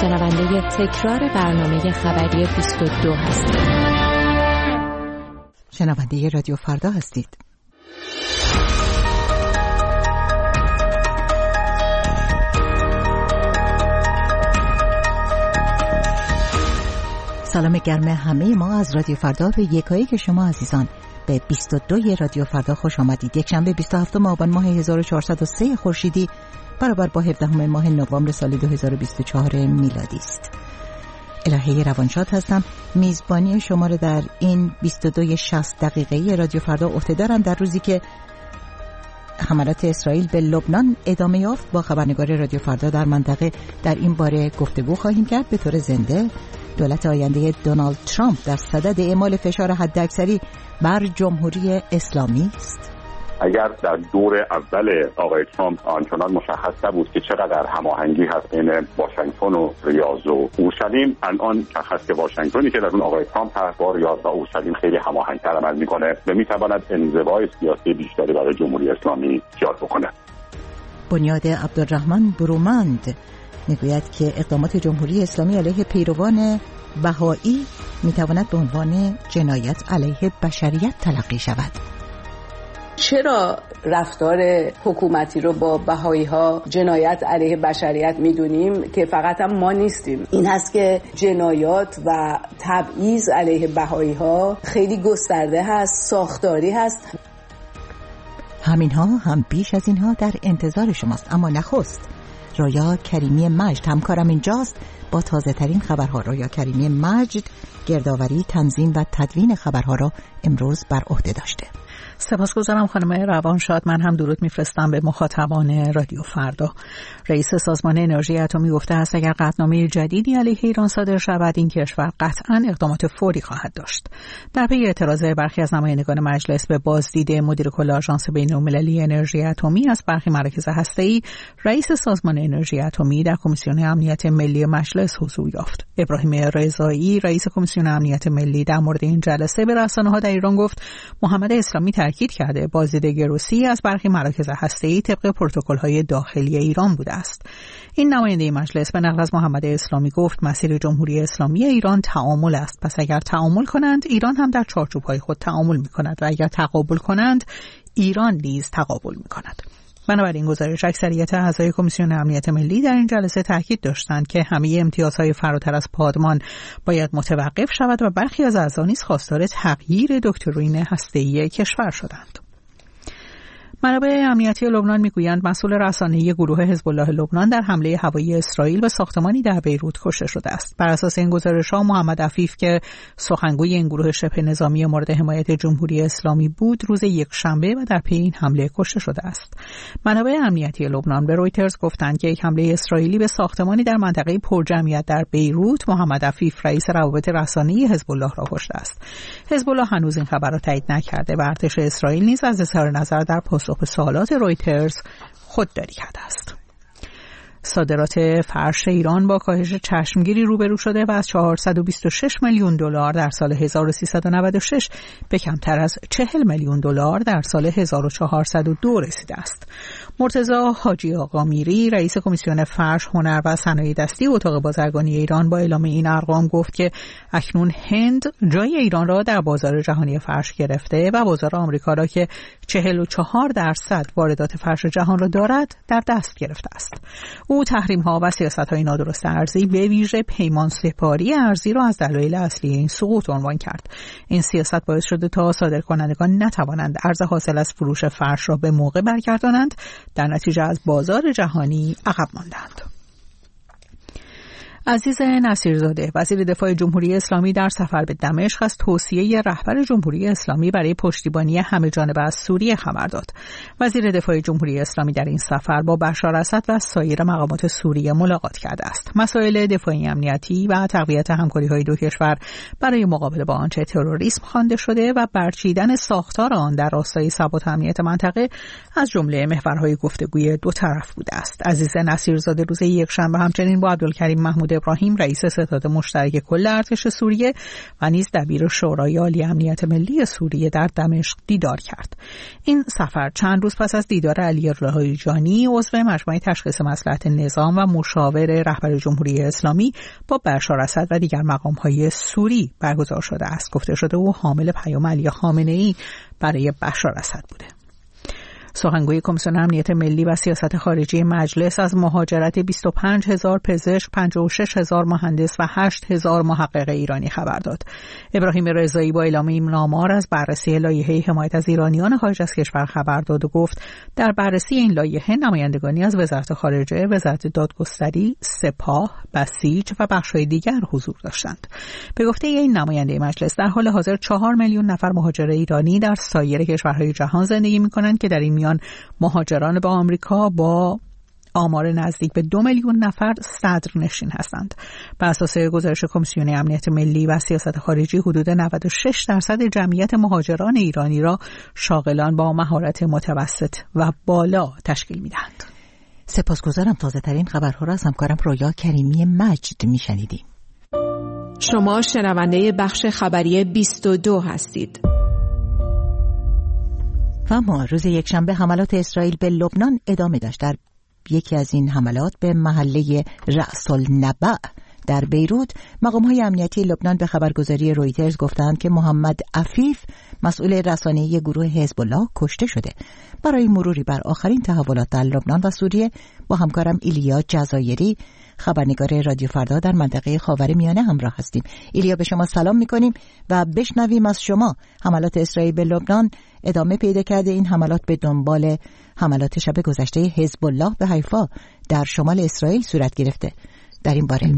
شنونده تکرار برنامه خبری 22 هستید. شنونده رادیو فردا هستید. سلام گرم همه ما از رادیو فردا به یکایی که شما عزیزان به 22 رادیو فردا خوش آمدید. یک شنبه 27 آبان ماه 1403 خورشیدی برابر با 17 ماه نوامبر سال 2024 میلادی است. الهه روانشاد هستم. میزبانی شما رو در این 22:60 دقیقه‌ای رادیو فردا عهده‌دارم در روزی که حملات اسرائیل به لبنان ادامه یافت. با خبرنگار رادیو فردا در منطقه در این باره گفتگو خواهیم کرد. به طور زنده دولت آینده دونالد ترامپ در صدد اعمال فشار حداکثری بر جمهوری اسلامی است. اگر در دور اول آقای ترامپ آنچنان مشخص نبود که چقدر هماهنگی هست بین واشنگتن و ریاض و اورشلیم، الان مشخص که واشنگتنی که در اون آقای ترامپ هست با ریاض و اورشلیم خیلی هماهنگ‌تر عمل میکنه و میتواند انزوای سیاسی بیشتری برای جمهوری اسلامی ایجاد بکنه. بنیاد عبدالرحمن برومند میگوید که اقدامات جمهوری اسلامی علیه پیروان بهایی میتواند به عنوان جنایت علیه بشریت تلقی شود. چرا رفتار حکومتی رو با بهایی ها جنایت علیه بشریت میدونیم که فقط هم ما نیستیم؟ این هست که جنایات و تبعیض علیه بهایی ها خیلی گسترده هست، ساختاری هست. همینها هم بیش از اینها در انتظار شماست، اما نخست رویا کریمی مجد همکارم اینجاست با تازه ترین خبرها. رویا کریمی مجد گردآوری، تنظیم و تدوین خبرها را امروز بر عهده داشته. سپاسگزارم خانم روانشاد. من هم درود میفرستم به مخاطبان رادیو فردا. رئیس سازمان انرژی اتمی گفته است اگر قطعنامه جدیدی علیه ایران صادر شود این کشور قطعاً اقدامات فوری خواهد داشت. در پی اعتراض برخی از نمایندگان مجلس به بازدید مدیر کل آژانس بین‌المللی انرژی اتمی از برخی مراکز هسته‌ای، رئیس سازمان انرژی اتمی در کمیسیون امنیت ملی مجلس حضور یافت. ابراهیم رضایی رئیس کمیسیون امنیت ملی در مورد این جلسه به رسانه‌ها در ایران گفت محمد اسلامی تاکید کرده بازدید روسی از برخی مراکز هسته‌ای طبق پروتکل‌های داخلی ایران بوده است. این نماینده مجلس به نقل از محمد اسلامی گفت مسیر جمهوری اسلامی ایران تعامل است، پس اگر تعامل کنند ایران هم در چارچوب‌های خود تعامل می‌کند و اگر تقابل کنند ایران نیز تقابل می‌کند. بنابراین گزارش اکثریت اعضای کمیسیون امنیت ملی در این جلسه تاکید داشتند که همه امتیازهای فراتر از پادمان باید متوقف شود و برخی از اعضا نیز خواستار تغییر دکترین هسته‌ای کشور شدند. منابع امنیتی لبنان میگویند مسئول رسانه‌ای گروه حزب الله لبنان در حمله هوایی اسرائیل به ساختمانی در بیروت کشته شده است. بر اساس این گزارش‌ها محمد عفیف که سخنگوی این گروه شبه نظامی مورد حمایت جمهوری اسلامی بود روز یکشنبه و در پی این حمله کشته شده است. منابع امنیتی لبنان به رویترز گفتند که یک حمله اسرائیلی به ساختمانی در منطقه پرجمعیت در بیروت محمد عفیف رئیس روابط رسانه‌ای حزب الله را کشته است. حزب الله هنوز این خبر را تایید نکرده و ارتش اسرائیل نیز از اظهار نظر در پاسخ به سوالات رویترز خودداری کرده است. صادرات فرش ایران با کاهش چشمگیری روبرو شده و از 426 میلیون دلار در سال 1396 به کمتر از 40 میلیون دلار در سال 1402 رسیده است. مرتضی حاجی آقا میری رئیس کمیسیون فرش، هنر و صنایع دستی اتاق بازرگانی ایران با اعلام این ارقام گفت که اکنون هند جای ایران را در بازار جهانی فرش گرفته و بازار آمریکا را که 44% واردات فرش جهان را دارد در دست گرفته است. او تحریم‌ها و سیاست‌های نادرست ارزی به ویژه پیمان سپاری ارزی را از دلایل اصلی این سقوط عنوان کرد. این سیاست باعث شده تا صادرکنندگان نتوانند ارز حاصل از فروش فرش را به موقع برگردانند، در نتیجه از بازار جهانی عقب ماندند. عزیز نصیرزاده وزیر دفاع جمهوری اسلامی در سفر به دمشق از توصیه رهبر جمهوری اسلامی برای پشتیبانی همه‌جانبه از سوریه خبر داد. وزیر دفاع جمهوری اسلامی در این سفر با بشار اسد و سایر مقامات سوریه ملاقات کرده است. مسائل دفاعی امنیتی و تقویت همکاری‌های دو کشور برای مقابله با آنچه تروریسم خوانده شده و برچیدن ساختار آن در راستای ثبات امنیت منطقه از جمله محورهای گفتگوی دو طرف بوده است. عزیز نصیرزاده روز یکشنبه همچنین با عبدالکریم محمود محمد ابراهیم رئیس ستاد مشترک کل ارتش سوریه و نیز دبیر شورای عالی امنیت ملی سوریه در دمشق دیدار کرد. این سفر چند روز پس از دیدار علی لاریجانی عضو مجمع تشخیص مصلحت نظام و مشاور رهبر جمهوری اسلامی با بشار اسد و دیگر مقام‌های سوری برگزار شده است. گفته شده او حامل پیام علی خامنه‌ای برای بشار اسد بوده. سخنگوی کمیسیون امنیت ملی و سیاست خارجی مجلس از مهاجرت 25,000 پزشک، 56,000 مهندس و 8,000 محقق ایرانی خبر داد. ابراهیم رضایی با اعلام این آمار از بررسی لایحه حمایت از ایرانیان خارج از کشور خبر داد و گفت در بررسی این لایحه نمایندگانی از وزارت خارجه، وزارت دادگستری، سپاه، بسیج و بخش‌های دیگر حضور داشتند. به گفته این نماینده مجلس در حال حاضر 4 میلیون نفر مهاجر ایرانی در سایر کشورهای جهان زندگی می‌کنند که در این میان مهاجران به آمریکا با آمار نزدیک به 2 میلیون نفر صدرنشین هستند. بر اساس گزارش کمیسیون امنیت ملی و سیاست خارجی حدود 96% جمعیت مهاجران ایرانی را شاغلان با مهارت متوسط و بالا تشکیل می‌دهند. سپاسگزارم. تازه ترین خبرها را از همکارم رویا کریمی مجد میشنیدیم. شما شنونده بخش خبری 22 هستید. و ما روز یکشنبه حملات اسرائیل به لبنان ادامه داشت. در یکی از این حملات به محله رأس النبع در بیروت، مقام‌های امنیتی لبنان به خبرگزاری رویترز گفتند که محمد عفیف مسئول رسانه‌ای گروه حزب الله کشته شده. برای مروری بر آخرین تحولات در لبنان و سوریه با همکارم ایلیا جزایری، خبرنگار رادیو فردا در منطقه خاورمیانه همراه هستیم. ایلیا، به شما سلام می‌کنیم و بشنویم از شما. حملات اسرائیل به لبنان ادامه پیدا کرده. این حملات به دنبال حملات شب گذشته حزب الله به حیفا در شمال اسرائیل صورت گرفته. در این باره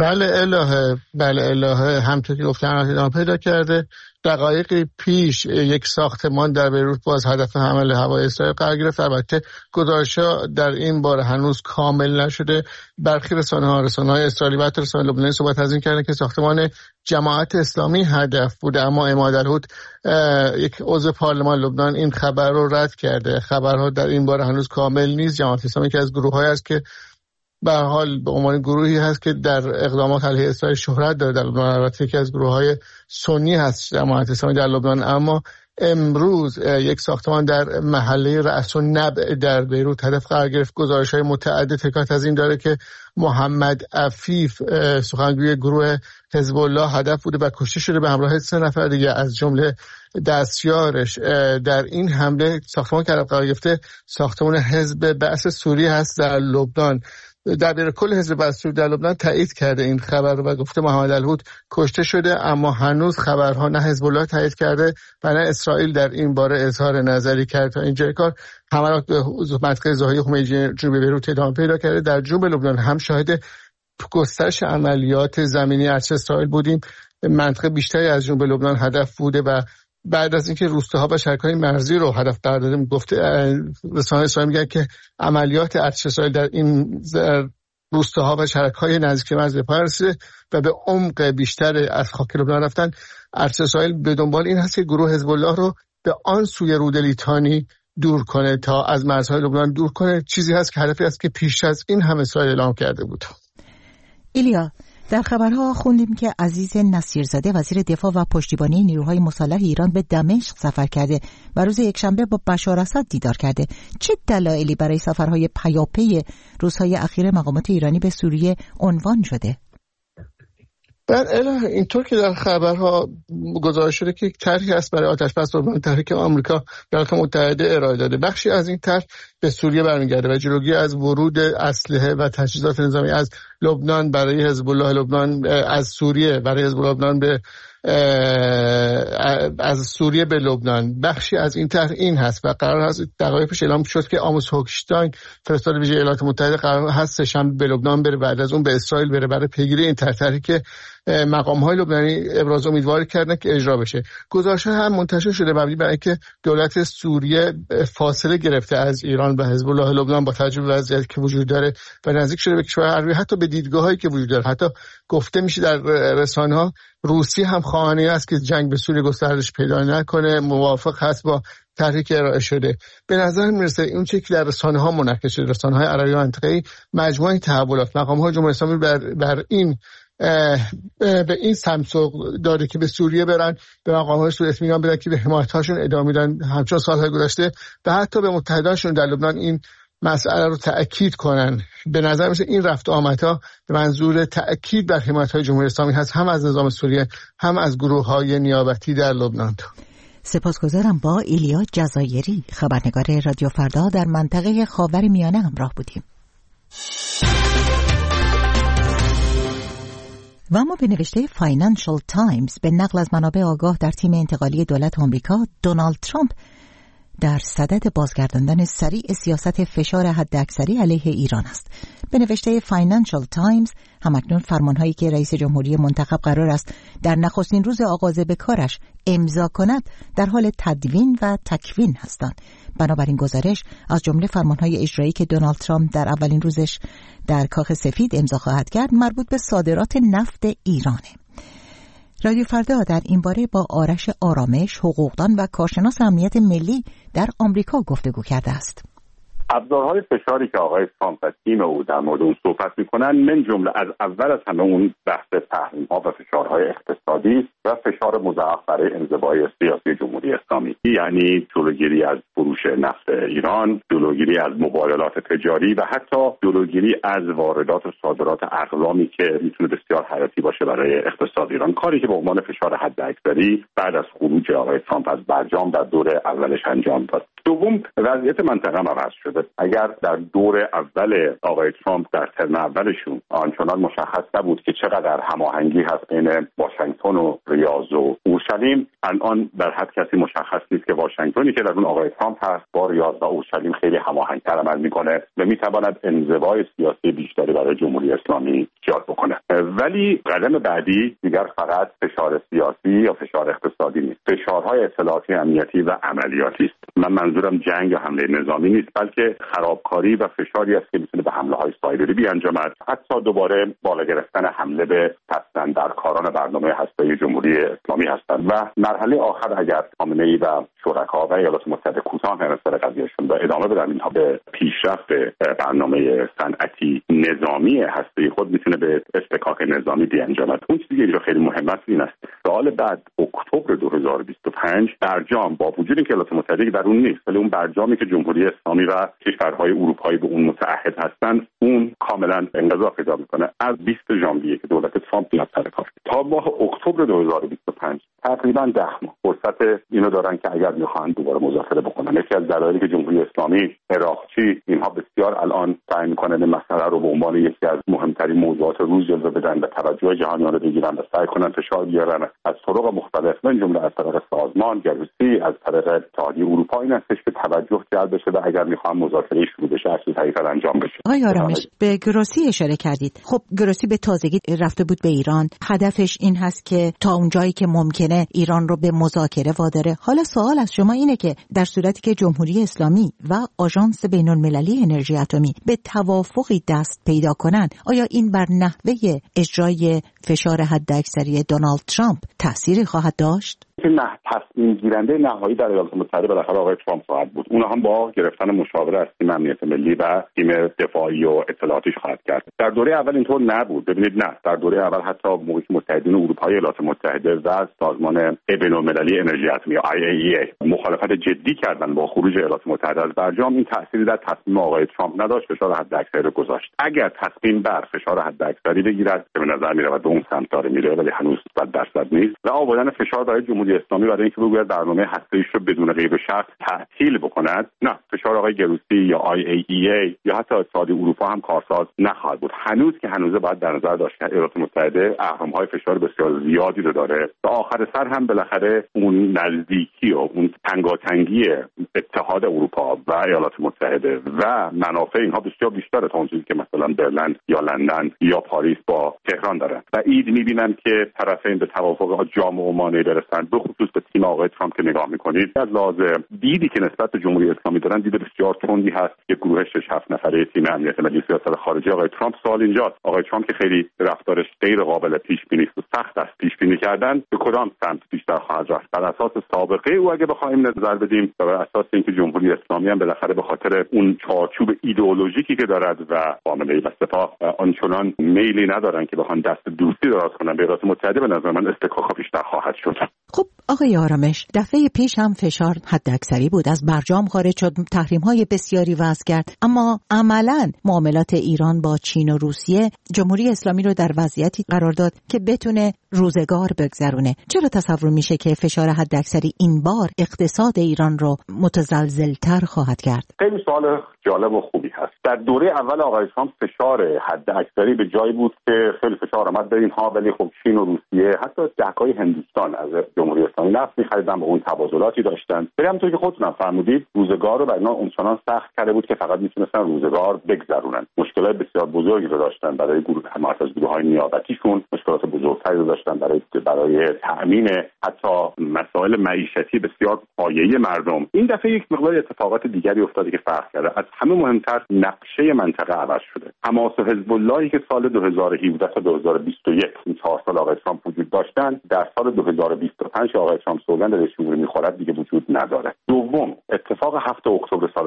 بله الهه همونطور که گفتم ادامه پیدا کرده. دقایقی پیش یک ساختمان در بیروت باز هدف حمله هوایی اسرائیل قرار گرفت. البته گزارش‌ها در این باره هنوز کامل نشده. برخی رسانه‌های اسرائیلی و رسانه‌های لبنانی صحبت از این کردن که ساختمان جماعت اسلامی هدف بوده، اما عمادالهود یک عضو پارلمان لبنان این خبر رو رد کرده. خبرها در این باره هنوز کامل نیست. جماعت اسلامی که از گروه‌هایی است که به هر حال به عنوان گروهی هست که در اقدامات علیه اسرائیل شهرت داره در لبنان. البته یکی از گروه‌های سنی هست جماعت اسلامی در لبنان، اما امروز یک ساختمان در محله رأس النبع در بیروت هدف قرار گرفت. گزارش‌های متعدد حکایت از این داره که محمد عفیف سخنگوی گروه حزب الله هدف بوده و کشته شده به همراه 3 نفر دیگه از جمله دستیارش. در این حمله ساختمان که قرار گرفته ساختمان حزب بعث سوریه هست در لبنان. دبیر کل حزب بعث سوریه در لبنان تایید کرده این خبر و گفته محمد الهود کشته شده، اما هنوز خبرها نه حزب الله تایید کرده و نه اسرائیل در این باره اظهار نظری کرد. تا اینجای کار حملات به منطقه زاهی خمینی جنوب بیروت ادامه پیدا کرده. در جنوب لبنان هم شاهد گسترش عملیات زمینی ارتش اسرائیل بودیم. منطقه بیشتری از جنوب لبنان هدف بوده و بعد از اینکه روستاها و شهرهای مرزی رو هدف قرار دادیم، گفته رسانه‌های اسرائیل میگن که عملیات ارتش اسرائیل در این روستاها و شهرهای نزدیک مرز به پایان رسیده و به عمق بیشتر از خاک لبنان رفتن. ارتش اسرائیل به دنبال این هست که گروه حزب الله رو به آن سوی رود لیتانی دور کنه، تا از مرزهای لبنان دور کنه. چیزی هست که هدفی است که پیش از این هم اسرائیل اعلام کرده بود. ایلیا، در خبرها خوندیم که عزیز نصیرزاده وزیر دفاع و پشتیبانی نیروهای مسلح ایران به دمشق سفر کرده و روز یکشنبه با بشار اسد دیدار کرده. چه دلایلی برای سفرهای پیاپی روزهای اخیر مقامات ایرانی به سوریه عنوان شده؟ اینطور که در خبرها گزارش شده که یک طرحی هست برای آتش‌بس لبنان، طرحی که آمریکا ایالات متحده ارائه داده. بخشی از این طرح به سوریه برمیگرده و جلوگیری از ورود اسلحه و تجهیزات نظامی از لبنان برای حزب الله لبنان، از سوریه برای حزب الله لبنان به از سوریه به لبنان. بخشی از این طرح این هست و قرار هست دقایق پیش اعلام شد که آموس هوکشتاین فرستاده ویژه ایالات متحده قرار هست سه‌شنبه به لبنان بره، بعد از اون به اسرائیل بره برای پیگیری این طرحی که مقام‌های لبنانی ابراز امیدواری کردن که اجرا بشه. گزارش‌ها هم منتشر شده مبنی بر اینکه دولت سوریه فاصله گرفته از ایران و حزب الله لبنان با توجه به وضعیتی که وجود داره و نزدیک شده به کشور عربی، حتی به دیدگاه‌هایی که وجود داره. حتی گفته میشه در رسانه‌ها روسیه هم خواهانی است که جنگ به سوریه گسترش پیدا نکنه، موافق هست با طرحی که ارائه شده. به نظر میرسه اون چیزی که در رسانه‌ها منعکس شده، رسانه‌های عربی منطقه‌ای، مجموعه تحولات مقام‌های جمهوری اسلامی بر این به این سمت داره که به سوریه برن، به مقامات سوریه اطمینان بدن که به حمایت‌هاشون ادامه میدن همچون سال‌های گذشته و حتی به متحدانشون در لبنان این مسئله رو تأکید کنن. به نظر میاد این رفت آمدها به منظور تأکید بر حمایت‌های جمهوری اسلامی هست، هم از نظام سوریه هم از گروه‌های نیابتی در لبنان. سپاسگزارم. با ایلیا جزایری خبرنگار رادیو فردا در منطقه خاورمیانه همراه بودیم. و اما به نوشته فاینانشال تایمز به نقل از منابع آگاه در تیم انتقالی دولت آمریکا، دونالد ترامپ در صدد بازگرداندن سریع سیاست فشار حداکثری علیه ایران است. به نوشته فاینانشال تایمز همکنون فرمانهایی که رئیس جمهوری منتخب قرار است در نخستین روز آغاز به کارش امضا کند در حال تدوین و تکوین هستند. بنابراین گزارش از جمله فرمانهای اجرایی که دونالد ترامپ در اولین روزش در کاخ سفید امضا خواهد کرد مربوط به صادرات نفت ایرانه. رادیو فردا در این باره با آرش آرامش، حقوقدان و کارشناس امنیت ملی در آمریکا گفتگو کرده است. ابزارهای فشاری که آقای ترامپ و تیم او در مورد اون صحبت میکنن من جمله از اول از همه اون بحث تحریم‌ها و فشارهای اقتصادی و فشار مضاعف برای انزوای سیاسی جمهوری اسلامی، یعنی جلوگیری از فروش نفت ایران، جلوگیری از مبادلات تجاری و حتی جلوگیری از واردات و صادرات اقلامی که میتونه بسیار حیاتی باشه برای اقتصاد ایران، کاری که به عنوان فشار حداکثری بعد از خروج آقای ترامپ از برجام در دور اولش انجام داد. دوم، وضعیت منطقه هم عوض شده. اگر در دور اول آقای ترامپ در ترم اولشون آنچنان مشخص نبود که چقدر هماهنگی هست بین واشنگتن و ریاض و اورشلیم، الان در حد کسی مشخص نیست که واشنگتنی که در اون آقای ترامپ هست با ریاض و اورشلیم خیلی هماهنگ‌تر عمل میکنه و میتواند انزوای سیاسی بیشتری برای جمهوری اسلامی ایجاد بکنه. ولی قدم بعدی دیگر فقط فشار سیاسی یا فشار اقتصادی نیست، فشارهای اطلاعاتی، امنیتی و عملیاتی است. من منظورم جنگ یا حمله نظامی نیست، بلکه خرابکاری و فشاری است که میتونه به حمله‌های سایبری بیانجامد، حتی دوباره بالا گرفتن حمله به پس‌اندرکاران برنامه هسته‌ای جمهوری اسلامی هستند. و مرحله آخر اگر خامنه‌ای و شرکا و ایالات متحده کوتاه نمی‌اند قضیهشون و ادامه بدن اینها به پیشرفت برنامه صنعتی نظامی هسته‌ای خود، میتونه به اصطکاک نظامی بیانجامد. اون چیزی که اینجا خیلی مهم است این است سال بعد اکتبر 2025 برجام با وجود اینکه ایالات متحده در اون نیست، ولی اون برجامی که جمهوری اسلامی و کشورهای اروپایی به اون متعهد هستند اون کاملا انقضا پیدا میکنه از 20 ژانویه که دولت ترامپ میاد سر کار تا ماه اکتبر 2025 تقریبا 10 ماه فرصت اینو دارن که اگر میخوان دوباره مذاکره بکنن. یکی از دلایلی که جمهوری اسلامی عراقچی اینها بسیار الان سعی میکنن این مسئله رو به عنوان یکی از مهمترین موضوعات روز جلوه بدن و توجه جهانیان رو بگیرن و سعی کنن فشار بیارن از طرق مختلف، من جمله از طریق سازمان گروسی، از طریق اتحادیه اروپا، این هستش که توجه جلب بشه و اگر میخوان مذاکره شروع بشه هر چیز حقیقتا انجام بشه. آقای آرامش، به گروسی اشاره کردید. خب گروسی به تازگی رفته بود به ایران، هدفش این هست که تا اونجایی که ممکنه ایران رو به مذاکره واداره. حالا سوال از شما اینه که در صورتی که جمهوری اسلامی و آژانس بین‌المللی انرژی اتمی به توافقی دست پیدا کنند، آیا این بر نحوه اجرای فشار حداکثری دونالد ترامپ تأثیری خواهد داشت؟ تصمیم گیرنده نهایی در ایالات متحده بالاخره آقای ترامپ خواهد بود. اونها هم با گرفتن مشاوره از تیم امنیت ملی و تیم دفاعی و اطلاعاتیش خواهد کرد. در دوره اول اینطور نبود. ببینید نه، در دوره اول حتی موقعی که متحدین اروپایی ایالات متحده و سازمان بین‌المللی انرژی اتمی IAEA مخالفت جدی کردن با خروج ایالات متحده از برجام، این تأثیری در تصمیم آقای ترامپ نداشت، فشار حداکثری رو گذاشت. اگر تصمیم بر فشار حداکثری بگیرد که به نظر میاد به اون سمت داره میره ولی هنوز 100% نیست، و آوردن فشار برای جمهوری اسلامی برای اینکه بگوید برنامه هسته‌ایش رو بدون قید و شرط تعطیل بکند، نه، فشار آقای گروسی یا IAEA یا حتی اتحادیه اروپا هم کارساز نخواهد بود. هنوز که هنوزه باید در نظر داشت که ایالات متحده اهرم‌های فشار بسیار زیادی رو داره و آخر سر هم بالاخره اون نزدیکی و اون تنگاتنگی اتحاد اروپا و ایالات متحده و منافع اینها بسیار بیشتره تا اون چیزی که مثلا برلین یا لندن یا پاریس با تهران دارن و عید می‌بینن که طرفین به توافق جامع و مانع برسن. به خصوص به تیم آقای ترامپ که نگاه می‌کنید از لحاظ دیدی که نسبت به جمهوری اسلامی دارن، دید بسیار تندی هست. یک گروه 6-7 نفره تیم امنیت ملی سیاست خارجی آقای ترامپ، سوال اینجاست آقای ترامپ که خیلی رفتارش غیر قابل پیش بینی است و سخت است پیش بینی کردن، به کدام سمت بیشتر خواهد رفت؟ بر اساس سابقه او اگه بخوایم نظر بدیم و بر اساس اینکه جمهوری اسلامی هم بالاخره به خاطر اون چارچوب ایدئولوژیکی که دارد و خامنه‌ای و سپاه آنچنان میلی ندارن که بخوان دست دوست روسی دراز کنن به ایالات متحده، به نظر من استکاک‌ها بیشتر خواهد شد. خب آقای آرامش، دفعه پیش هم فشار حداکثری بود، از برجام خارج شد، تحریم‌های بسیاری وضع کرد، اما عملاً معاملات ایران با چین و روسیه جمهوری اسلامی رو در وضعیتی قرار داد که بتونه روزگار بگذرونه. چرا تصور میشه که فشار حداکثری این بار اقتصاد ایران رو متزلزل‌تر خواهد کرد؟ خیلی سوال جالب و خوبی هست. در دوره اول آقای ترامپ فشار حداکثری به جایی بود که خیلی فشار آمد به اینها، ولی خب چین و روسیه حتی دهکای هندوستان از جمهوری اسلامی نفت می‌خریدن، با اون تبادلاتی داشتن. ولی همونطور که خودتون فرمودید روزگار رو برای اینا اونچنان سخت کرده بود که فقط میتونستن روزگار بگذرونن. مشکلات بسیار بزرگی رو داشتن برای حمایت از گروه‌های نیابتیشون، مشکلات بزرگتری رو داشتن برای تأمین حتی مسائل معیشتی بسیار پایه‌ای مردم. این دفعه یک مقدار اتفاقات دیگری افتاده که فرق کرده. از همه مهمتر نقشه منطقه عوض شده. حماس و حزب اللهی که سال 2017 تا 2021 این 4 سال آقای ترامپ وجود داشتن، در سال 2025 آقای ترامپ سوگند رئیس جمهوری می‌خورد دیگه وجود نداره. دوم، اتفاق 7 اکتبر سال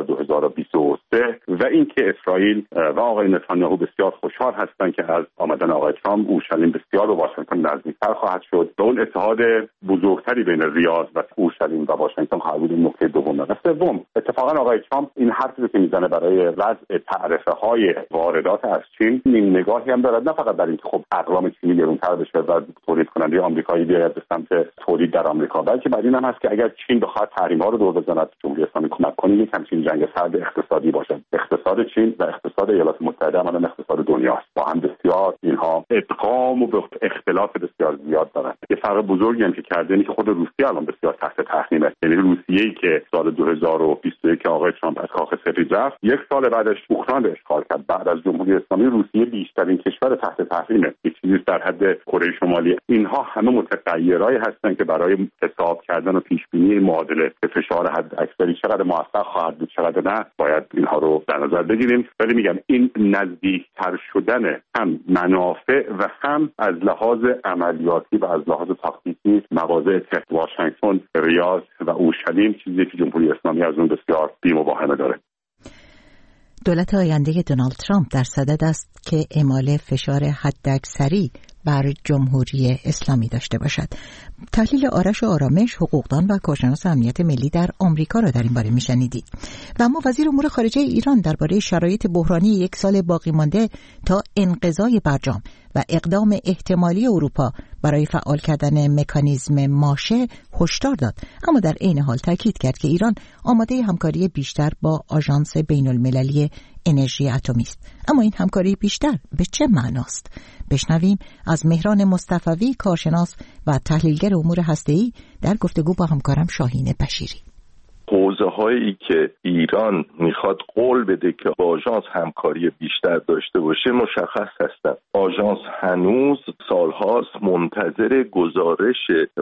2023 و اینکه اسرائیل و آقای نتانیاهو بسیار خوشحال هستند که از آمدن آقای ترامپ اورشلیم بسیار به واشنگتن نزدیکتر خواهد شد و اون اتحاد بزرگتری بین ریاض و اورشلیم و واشنگتن خواهد بود. نکته دوم. و سوم، اتفاقا آقای ترامپ این حرفی که میزنه برای وضع تعرفه‌های واردات از چین، این نگاهی هم دارد نه فقط برای اینکه خب اقلام چینی گرانتر بشه و تولید کننده آمریکایی بیاید به سمت تولید در آمریکا، بلکه برای این هم هست که اگر چین بخواد تحریم‌ها رو دور بزند، جمهوری اسلامی کمک کنه، یک همچین جنگ سرد اقتصادی باشه. اقتصاد چین و اقتصاد ایالات متحده هم اقتصاد دنیاست، با هم بسیار اینها ادغام و اختلاف بسیار زیاد دارن. یه فرق بزرگی هم که کرده اینه که خود روسیه الان بسیار تحت تحریمه. یعنی روسیه‌ای که سال 2021 که آقای ترامپ از کاخ سفید رفت، یک سال بعدش اوکراین رو اشغال کرد. بعد از جمهوری اسلامی روسیه بیشترین کشور تحت تحریمه، یک چیزی در حد کره شمالی. اینها همه متغیرایی هستن که برای حساب کردن و پیش بینی معادله به فشار حداکثری چقدر موفق خواهد بود چقدر نه، باید اینها رو در نظر بگیریم. ولی میگم این نزدیکتر شدن هم منافع و هم از لحاظ عملیاتی و از لحاظ تاکتیکی مواضع واشنگتن، ریاض و اورشلیم چیزی که جمهوری اسلامی از اون بسیار بی‌مباهمه داره. دولت آینده دونالد ترامپ در صدد است که اعمال فشار حداکثری بر جمهوری اسلامی داشته باشد. تحلیل آرش آرامش، حقوقدان و کارشناس امنیت ملی در آمریکا را در این باره میشنیدید. و اما وزیر امور خارجه ایران درباره شرایط بحرانی 1 سال باقی مانده تا انقضای برجام و اقدام احتمالی اروپا برای فعال کردن مکانیزم ماشه هشدار داد، اما در عین حال تاکید کرد که ایران آماده همکاری بیشتر با آژانس بین‌المللی انرژی اتمی است. اما این همکاری بیشتر به چه معناست؟ بشنویم از مهران مصطفوی، کارشناس و تحلیلگر امور هسته‌ای، در گفتگو با همکارم شاهین بشیری. حوزه‌هایی که ایران میخواد قول بده که با آژانس همکاری بیشتر داشته باشه مشخص هستند. آژانس هنوز سالهاست منتظر گزارش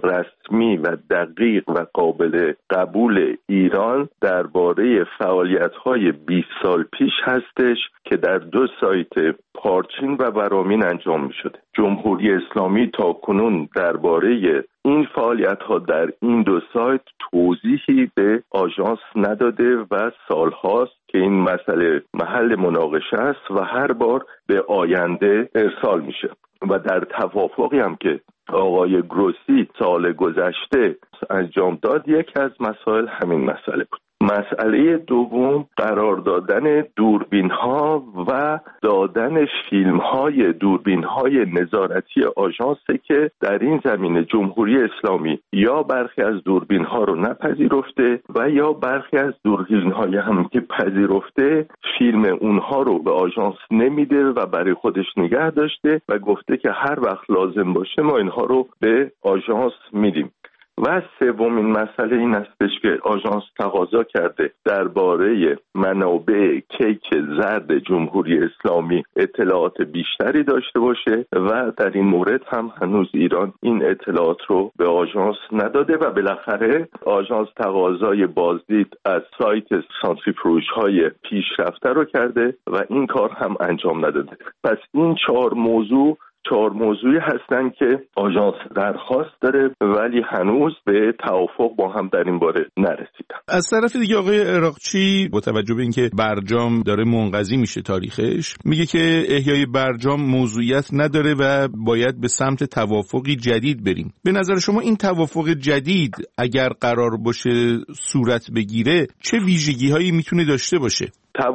رسمی و دقیق و قابل قبول ایران درباره فعالیت‌های 20 سال پیش هستش که در 2 سایت پارچین و برامین انجام می‌شده. جمهوری اسلامی تاکنون درباره این فعالیت‌ها در این 2 سایت توضیحی به آژانس نداده و سالهاست که این مسئله محل مناقشه است و هر بار به آینده ارسال میشه. و در توافقی هم که آقای گروسی سال گذشته انجام داد، یکی از مسائل همین مسئله بود. مسئله دوم قرار دادن دوربین‌ها و دادن فیلم‌های دوربین‌های نظارتی آژانسه که در این زمینه جمهوری اسلامی یا برخی از دوربین‌ها رو نپذیرفته و یا برخی از دوربین‌های هم که پذیرفته فیلم اونها رو به آژانس نمیده و برای خودش نگه داشته و گفته که هر وقت لازم باشه ما اینها رو به آژانس میدیم. و سومین مسئله این استش که آژانس تقاضا کرده درباره منابع کیک زرد جمهوری اسلامی اطلاعات بیشتری داشته باشه و در این مورد هم هنوز ایران این اطلاعات رو به آژانس نداده و بالاخره آژانس تقاضای بازدید از سایت سانتریفیوژهای پیشرفته رو کرده و این کار هم انجام نداده. پس این 4 موضوع 4 موضوعی هستن که آژانس درخواست داره ولی هنوز به توافق با هم در این باره نرسیدن. از طرف دیگه آقای عراقچی با توجه به اینکه برجام داره منقضی میشه تاریخش، میگه که احیای برجام موضوعیت نداره و باید به سمت توافقی جدید بریم. به نظر شما این توافق جدید اگر قرار باشه صورت بگیره چه ویژگی‌هایی میتونه داشته باشه؟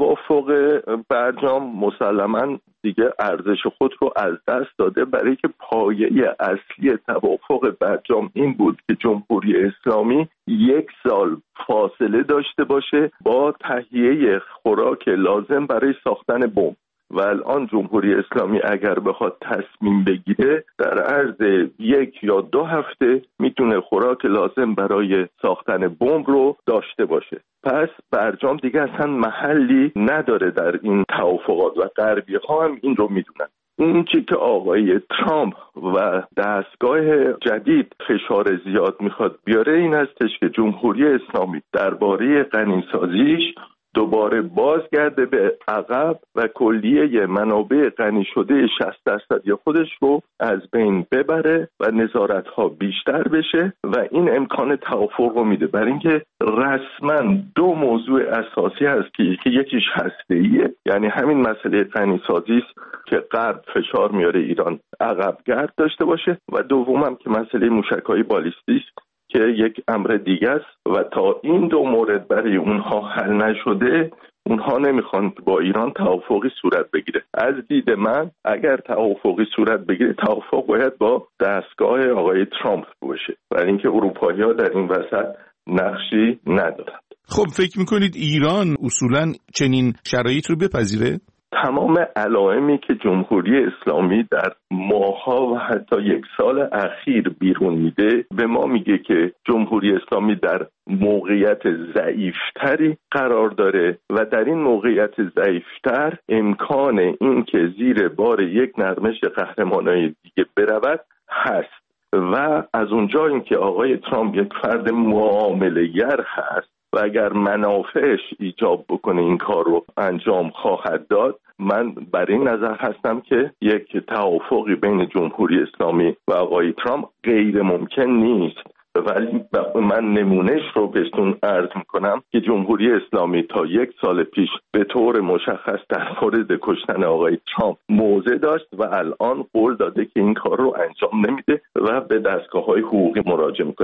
توافق برجام مسلماً دیگه ارزش خود رو از دست داده، برای که پایه اصلی توافق برجام این بود که جمهوری اسلامی 1 سال فاصله داشته باشه با تهیه خوراک لازم برای ساختن بمب. و الان جمهوری اسلامی اگر بخواد تصمیم بگیره در عرض 1 یا 2 هفته میتونه خوراک لازم برای ساختن بمب رو داشته باشه. پس برجام دیگه اصلا محلی نداره در این توافقات و غربی ها هم این رو میدونن. اون چی که آقای ترامپ و دستگاه جدید فشار زیاد میخواد بیاره این هستش که جمهوری اسلامی درباره غنیسازیش دوباره بازگرده به عقب و کلیه منابع غنی شده 60% خودش رو از بین ببره و نظارت‌ها بیشتر بشه و این امکان توافق رو میده. برای اینکه رسما 2 موضوع اساسی هست که یکیش هسته‌ایه، یعنی همین مسئله غنیسازی است که غرب فشار میاره ایران عقب‌گرد داشته باشه و دومم که مسئله موشک‌های بالیستیک است که یک امر دیگه است و تا این 2 مورد برای اونها حل نشده اونها نمیخوان با ایران توافقی صورت بگیره. از دید من اگر توافقی صورت بگیره توافق باید با دستگاه آقای ترامپ باشه، برای اینکه اروپایی‌ها در این وسط نقشی ندارند. خب فکر میکنید ایران اصولاً چنین شرایط رو بپذیره؟ تمام علائمی که جمهوری اسلامی در ماه‌ها و حتی 1 سال اخیر بیرون میده به ما میگه که جمهوری اسلامی در موقعیت ضعیفتری قرار داره و در این موقعیت ضعیفتر امکان این که زیر بار یک نرمش قهرمانای دیگه برود هست و از اونجا این که آقای ترامپ یک فرد معامله‌گر هست و اگر منافعش ایجاب بکنه این کار رو انجام خواهد داد، من بر این نظر هستم که یک توافقی بین جمهوری اسلامی و آقای ترامپ غیر ممکن نیست. ولی من نمونهش رو بهتون عرض میکنم که جمهوری اسلامی تا 1 سال پیش به طور مشخص در مورد کشتن آقای ترامپ موضع داشت و الان قول داده که این کار رو انجام نمیده و به دستگاه‌های حقوقی مراجعه میکنه.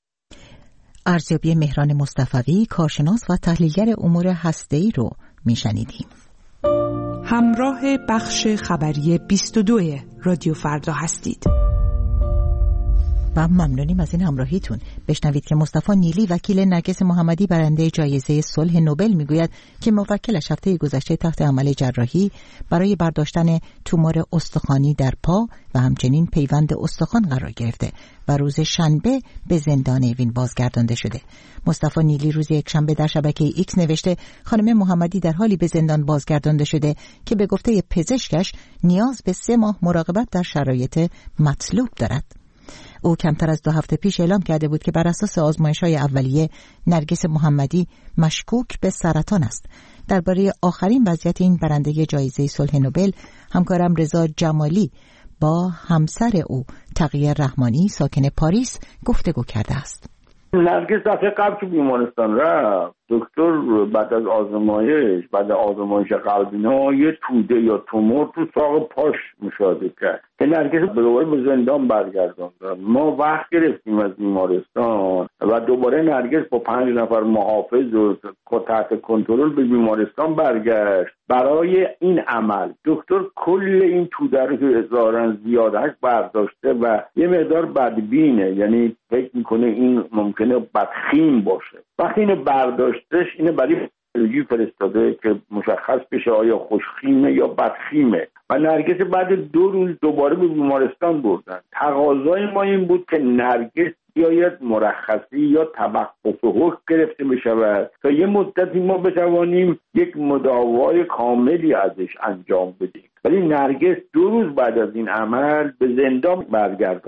ارزیابی مهران مصطفوی، کارشناس و تحلیلگر امور هسته‌ای رو میشنیدیم. همراه بخش خبری 22 رادیو فردا هستید. و ممنونیم از این همراهیتون. بشنوید که مصطفی نیلی وکیل نرگس محمدی برنده جایزه صلح نوبل میگوید که موکلش هفته گذشته تحت عمل جراحی برای برداشتن تومور استخوانی در پا و همچنین پیوند استخوان قرار گرفته و روز شنبه به زندان اوین بازگردانده شده. مصطفی نیلی روز یکشنبه در شبکه ایکس نوشته خانم محمدی در حالی به زندان بازگردانده شده که به گفته پزشکش نیاز به 3 ماه مراقبت در شرایط مطلوب دارد. او کمتر از 2 هفته پیش اعلام کرده بود که بر اساس آزمایش‌های اولیه نرگس محمدی مشکوک به سرطان است. درباره آخرین وضعیت این برنده جایزه صلح نوبل همکارم رضا جمالی با همسر او تقیه رحمانی ساکن پاریس گفتگو کرده است. نرگس دفعه قبل تو بیمارستان رفت، دکتر بعد از آزمایش قلبینا یه توده یا تومور تو ساق پاش مشاهده کرد که نرگس دوباره به زندان برگرداند. ما وقت گرفتیم از بیمارستان و دوباره نرگس با 5 نفر محافظ و تحت کنترل به بیمارستان برگشت. برای این عمل دکتر کل این توده رو که ظاهراً زیادش برداشته و یه مقدار بدبینه، یعنی فکر میکنه این ممکنه بدخیم باشه. وقتی اینو برداشتش اینو برای پزشکی فرستاده که مشخص بشه آیا خوشخیمه یا بدخیمه و نرگس بعد 2 روز دوباره به بیمارستان بردن. تقاضای ما این بود که نرگس بیاید مرخصی یا توقف حکم گرفته بشود تا یه مدتی ما بتوانیم یک مداوای کاملی ازش انجام بدیم. ولی نرگس 2 روز بعد از این عمل به زندان برگردانده شد.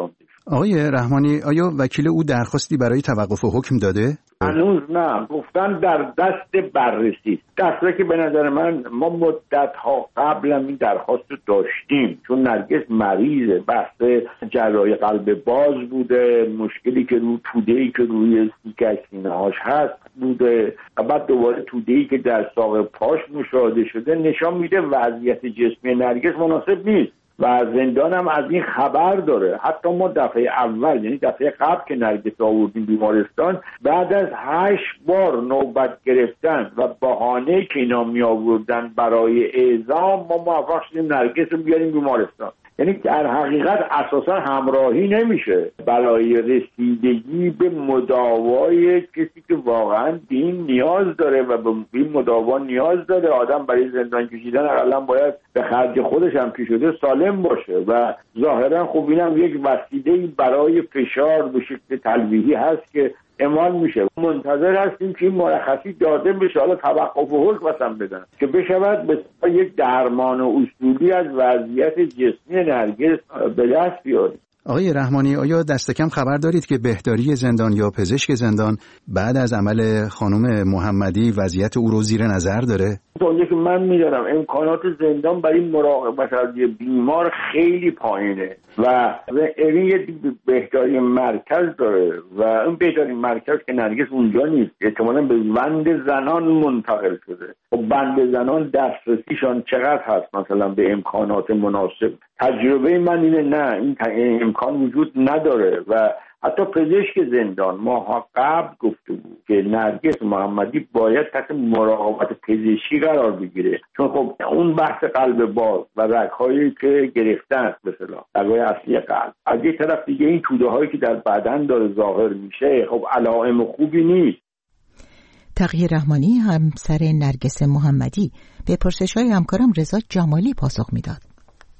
آقای رحمانی، آیا وکیل او درخواستی برای توقف حکم داده؟ هنوز نه، گفتن در دست بررسی. دسته که به نظر من ما مدت‌ها قبل این درخواست داشتیم، چون نرگس مریضه، بحث جراحی قلب باز بوده، مشکلی که رو توده‌ای که روی سیکش سینه‌هاش هست بوده و بعد دوباره توده‌ای که در ساق پاش مشاهده شده نشان میده وضعیت جسمی نرگس مناسب نیست و زندان هم از این خبر داره. حتی ما دفعه اول، یعنی دفعه قبل که نرگس آوردیم بیمارستان، بعد از 8 بار نوبت گرفتن و بهانه که اینا می آوردن برای اعزام، ما موفق شدیم نرگس رو بیاریم بیمارستان. یعنی در حقیقت اساسا همراهی نمیشه برای رسیدگی به مداوای کسی که واقعا دین نیاز داره و به این مداوا نیاز داره. آدم برای زندان کشیدن اقلا باید به خرج خودش هم که شده سالم باشه و ظاهرا خب اینم یک وسیله برای فشار به شکل تلویحی هست که اعمال میشه. منتظر هستیم که این مرخصی داده بشه، حالا توقف و حکم واسم بدن که بشود به یک درمان و اصولی از وضعیت جسمی نرگس به دست بیاریم. آقای رحمانی، آیا دست کم خبر دارید که بهداری زندان یا پزشک زندان بعد از عمل خانم محمدی وضعیت او رو زیر نظر داره؟ اونجا که من میدارم امکانات زندان برای مراقبت از بیمار خیلی پایینه و این یه بهداری مرکز داره و اون بهداری مرکز که نرگس اونجا نیست، احتمالاً به بند زنان منتقل شده. و بند زنان دسترسیشان چقدر هست مثلا به امکانات مناسب؟ تجربه من اینه نه، این امکان وجود نداره و حتی پزشک زندان ماها قبل گفته بود که نرگس محمدی باید تحت مراقبت پزشکی قرار بگیره، چون خب اون بحث قلب باز و رگ‌هایی که گرفتن به اصطلاح رگ‌های اصلی قلب، از یک طرف دیگه این توده‌هایی که در بدن داره ظاهر میشه خب علائم خوبی نیست. تقی رحمانی، همسر نرگس محمدی، به پرسش‌های همکارم رضا جمالی پاسخ میداد.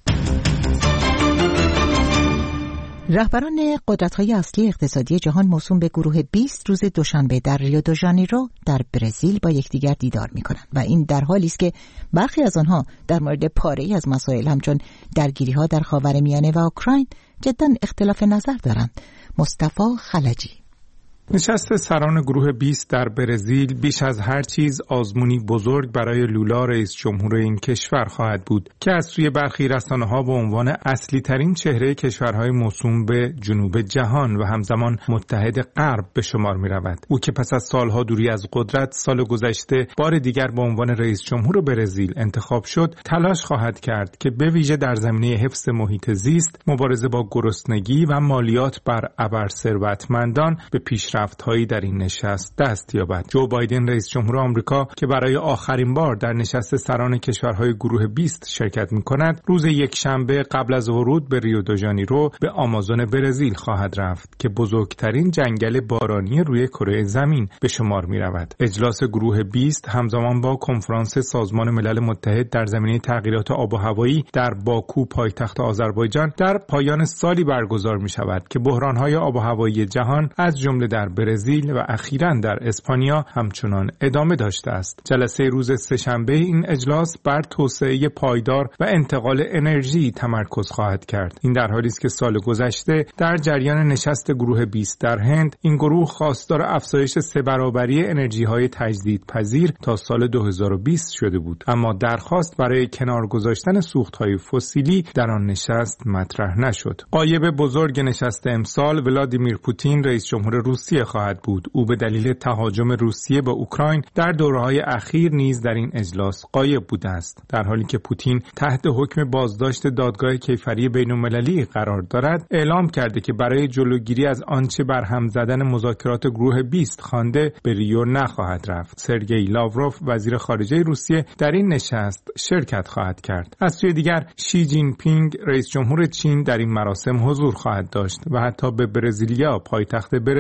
رهبران قدرت‌های اصلی اقتصادی جهان موسوم به گروه 20 روز دوشنبه در ریو دو ژانیرو در برزیل با یکدیگر دیدار می‌کنند و این در حالی است که برخی از آنها در مورد پاره‌ای از مسائل همچون درگیری‌ها در خاورمیانه و اوکراین جداً اختلاف نظر دارند. مصطفی خلجی. نشست سران گروه 20 در برزیل بیش از هر چیز آزمونی بزرگ برای لولا رئیس جمهور این کشور خواهد بود که از سوی برخی رسانه‌ها به عنوان اصلی ترین چهره کشورهای موسوم به جنوب جهان و همزمان متحد غرب به شمار می رود. او که پس از سالها دوری از قدرت سال گذشته بار دیگر به عنوان رئیس جمهور برزیل انتخاب شد، تلاش خواهد کرد که به ویژه در زمینه حفظ محیط زیست، مبارزه با گرسنگی و مالیات بر ابرثروتمندان به پیشرفت‌هایی در این نشست دست یابد. جو بایدن رئیس جمهور آمریکا که برای آخرین بار در نشست سران کشورهای گروه 20 شرکت می‌کند، روز یکشنبه قبل از ورود به ریو دو ژانیرو به آمازون برزیل خواهد رفت که بزرگترین جنگل بارانی روی کره زمین به شمار می‌رود. اجلاس گروه 20 همزمان با کنفرانس سازمان ملل متحد در زمینه تغییرات آب و هوایی در باکو پایتخت آذربایجان در پایان سالی برگزار می‌شود که بحران‌های آب و هوایی جهان از جمله در برزیل و اخیراً در اسپانیا همچنان ادامه داشته است. جلسه روز سه‌شنبه این اجلاس بر توسعه پایدار و انتقال انرژی تمرکز خواهد کرد. این در حالی است که سال گذشته در جریان نشست گروه 20 در هند، این گروه خواستار افزایش 3 برابری انرژی‌های تجدیدپذیر تا سال 2020 شده بود، اما درخواست برای کنار گذاشتن سوخت‌های فسیلی در آن نشست مطرح نشد. غایب بزرگ نشست امسال ولادیمیر پوتین رئیس جمهور روسیه خواهد بود. او به دلیل تهاجم روسیه به اوکراین در دوره‌های اخیر نیز در این اجلاس غایب بوده است، در حالی که پوتین تحت حکم بازداشت دادگاه کیفری بین‌المللی قرار دارد. اعلام کرده که برای جلوگیری از آنچه برهم زدن مذاکرات گروه 20 خوانده به ریو نخواهد رفت. سرگئی لاوروف وزیر خارجه روسیه در این نشست شرکت خواهد کرد. از سوی دیگر شی جین پینگ رئیس جمهور چین در این مراسم حضور خواهد داشت و حتی به برزیلیا پایتخت برزیل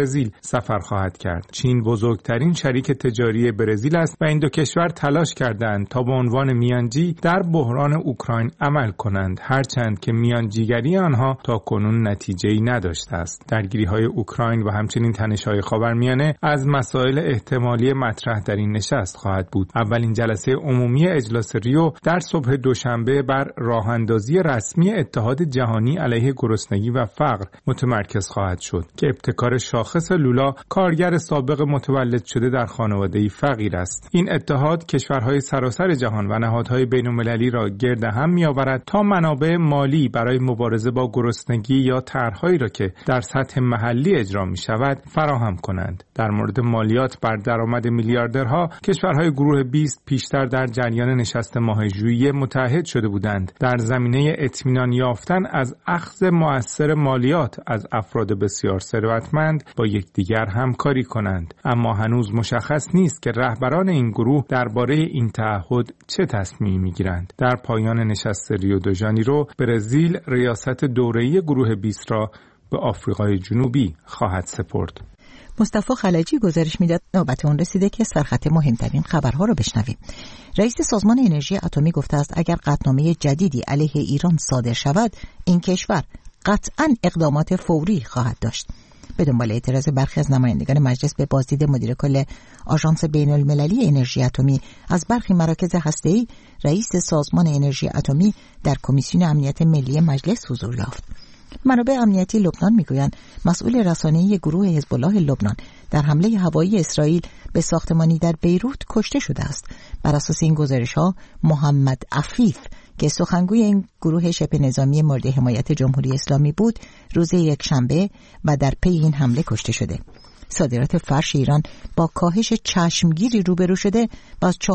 سفر خواهد کرد. چین بزرگترین شریک تجاری برزیل است و این دو کشور تلاش کردند تا به عنوان میانجی در بحران اوکراین عمل کنند، هرچند که میانجیگری آنها تا کنون نتیجه‌ای نداشته است. درگیری‌های اوکراین و همچنین تنش‌های خاورمیانه از مسائل احتمالی مطرح در این نشست خواهد بود. اولین جلسه عمومی اجلاس ریو در صبح دوشنبه بر راه‌اندازی رسمی اتحاد جهانی علیه گرسنگی و فقر متمرکز خواهد شد که ابتکار شاخص لولا کارگر سابق متولد شده در خانواده‌ای فقیر است. این اتحاد کشورهای سراسر جهان و نهادهای بین‌المللی را گرد هم می‌آورد تا منابع مالی برای مبارزه با گرسنگی یا طرح‌هایی را که در سطح محلی اجرا می‌شود فراهم کنند. در مورد مالیات بر درآمد میلیاردرها، کشورهای گروه 20 پیشتر در جریان نشست ماه ژوئیه متحد شده بودند در زمینه اطمینان یافتن از اخذ مؤثر مالیات از افراد بسیار ثروتمند با یکدیگر همکاری کنند، اما هنوز مشخص نیست که رهبران این گروه درباره این تعهد چه تصمیمی می‌گیرند. در پایان نشست ریو دو ژانیرو، برزیل ریاست دوره‌ای گروه 20 را به آفریقای جنوبی خواهد سپرد. مصطفی خلجی گزارش میداد نوبت اون رسیده که سرخط مهمترین خبرها رو بشنویم. رئیس سازمان انرژی اتمی گفته است اگر قطعنامه جدیدی علیه ایران صادر شود، این کشور قطعاً اقدامات فوری خواهد داشت. به دنبال اعتراض برخی از نمایندگان مجلس به بازدید مدیر کل آژانس بین‌المللی انرژی اتمی از برخی مراکز هسته‌ای، رئیس سازمان انرژی اتمی در کمیسیون امنیت ملی مجلس حضور یافت. منابع امنیتی لبنان میگویند مسئول رسانه‌ای گروه حزب الله لبنان در حمله هوایی اسرائیل به ساختمانی در بیروت کشته شده است. بر اساس این گزارش‌ها محمد عفیف که سخنگوی این گروه شبه نظامی مورد حمایت جمهوری اسلامی بود، روز یکشنبه و در پی این حمله کشته شده. صادرات فرش ایران با کاهش چشمگیری روبرو شده و از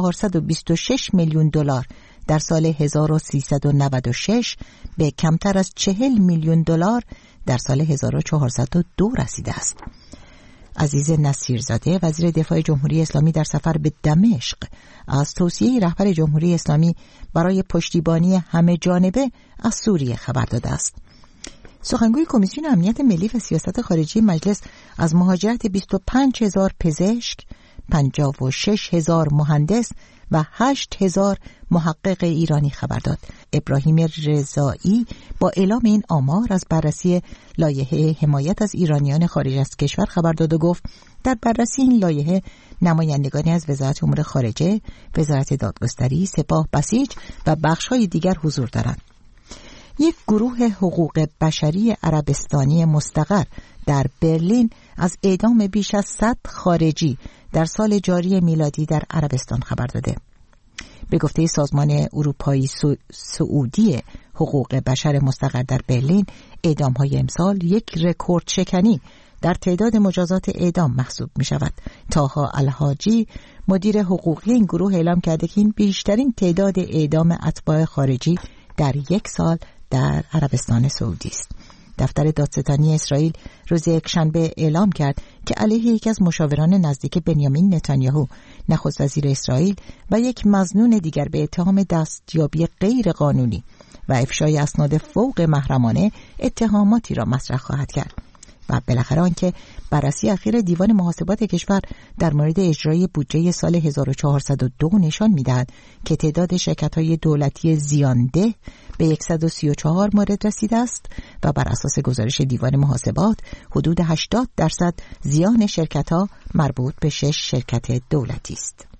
426 میلیون دلار در سال 1396 به کمتر از 40 میلیون دلار در سال 1402 رسیده است. عزیز نصیرزاده وزیر دفاع جمهوری اسلامی در سفر به دمشق از توصیه رهبر جمهوری اسلامی برای پشتیبانی همه جانبه از سوریه خبر داده است. سخنگوی کمیسیون امنیت ملی و سیاست خارجی مجلس از مهاجرت 25,000 پزشک، 56,000 مهندس و 8,000 محقق ایرانی خبر داد. ابراهیم رضایی با اعلام این آمار از بررسی لایحه حمایت از ایرانیان خارج از کشور خبر داد و گفت در بررسی این لایحه نمایندگانی از وزارت امور خارجه، وزارت دادگستری، سپاه بسیج و بخش‌های دیگر حضور دارند. یک گروه حقوق بشری عربستانی مستقر در برلین از اعدام بیش از 100 خارجی در سال جاری میلادی در عربستان خبر داده. به گفته سازمان اروپایی سعودی حقوق بشر مستقر در برلین، اعدام‌های امسال یک رکورد شکنی در تعداد مجازات اعدام محسوب می شود. طاها الحاجی مدیر حقوقی این گروه اعلام کرده که این بیشترین تعداد اعدام اتباع خارجی در یک سال در عربستان سعودی است. دفتر دادستانی اسرائیل روز یکشنبه اعلام کرد که علیه یکی از مشاوران نزدیک بنیامین نتانیاهو نخست وزیر اسرائیل و یک مظنون دیگر به اتهام دستیابی غیر قانونی و افشای اسناد فوق محرمانه اتهاماتی را مطرح خواهد کرد. و بالاخره آنکه بررسی اخیر دیوان محاسبات کشور در مورد اجرای بودجه سال 1402 نشان می‌دهد که تعداد شرکت‌های دولتی زیانده به 134 مورد رسیده است و بر اساس گزارش دیوان محاسبات حدود 80% زیان شرکت‌ها مربوط به 6 شرکت دولتی است.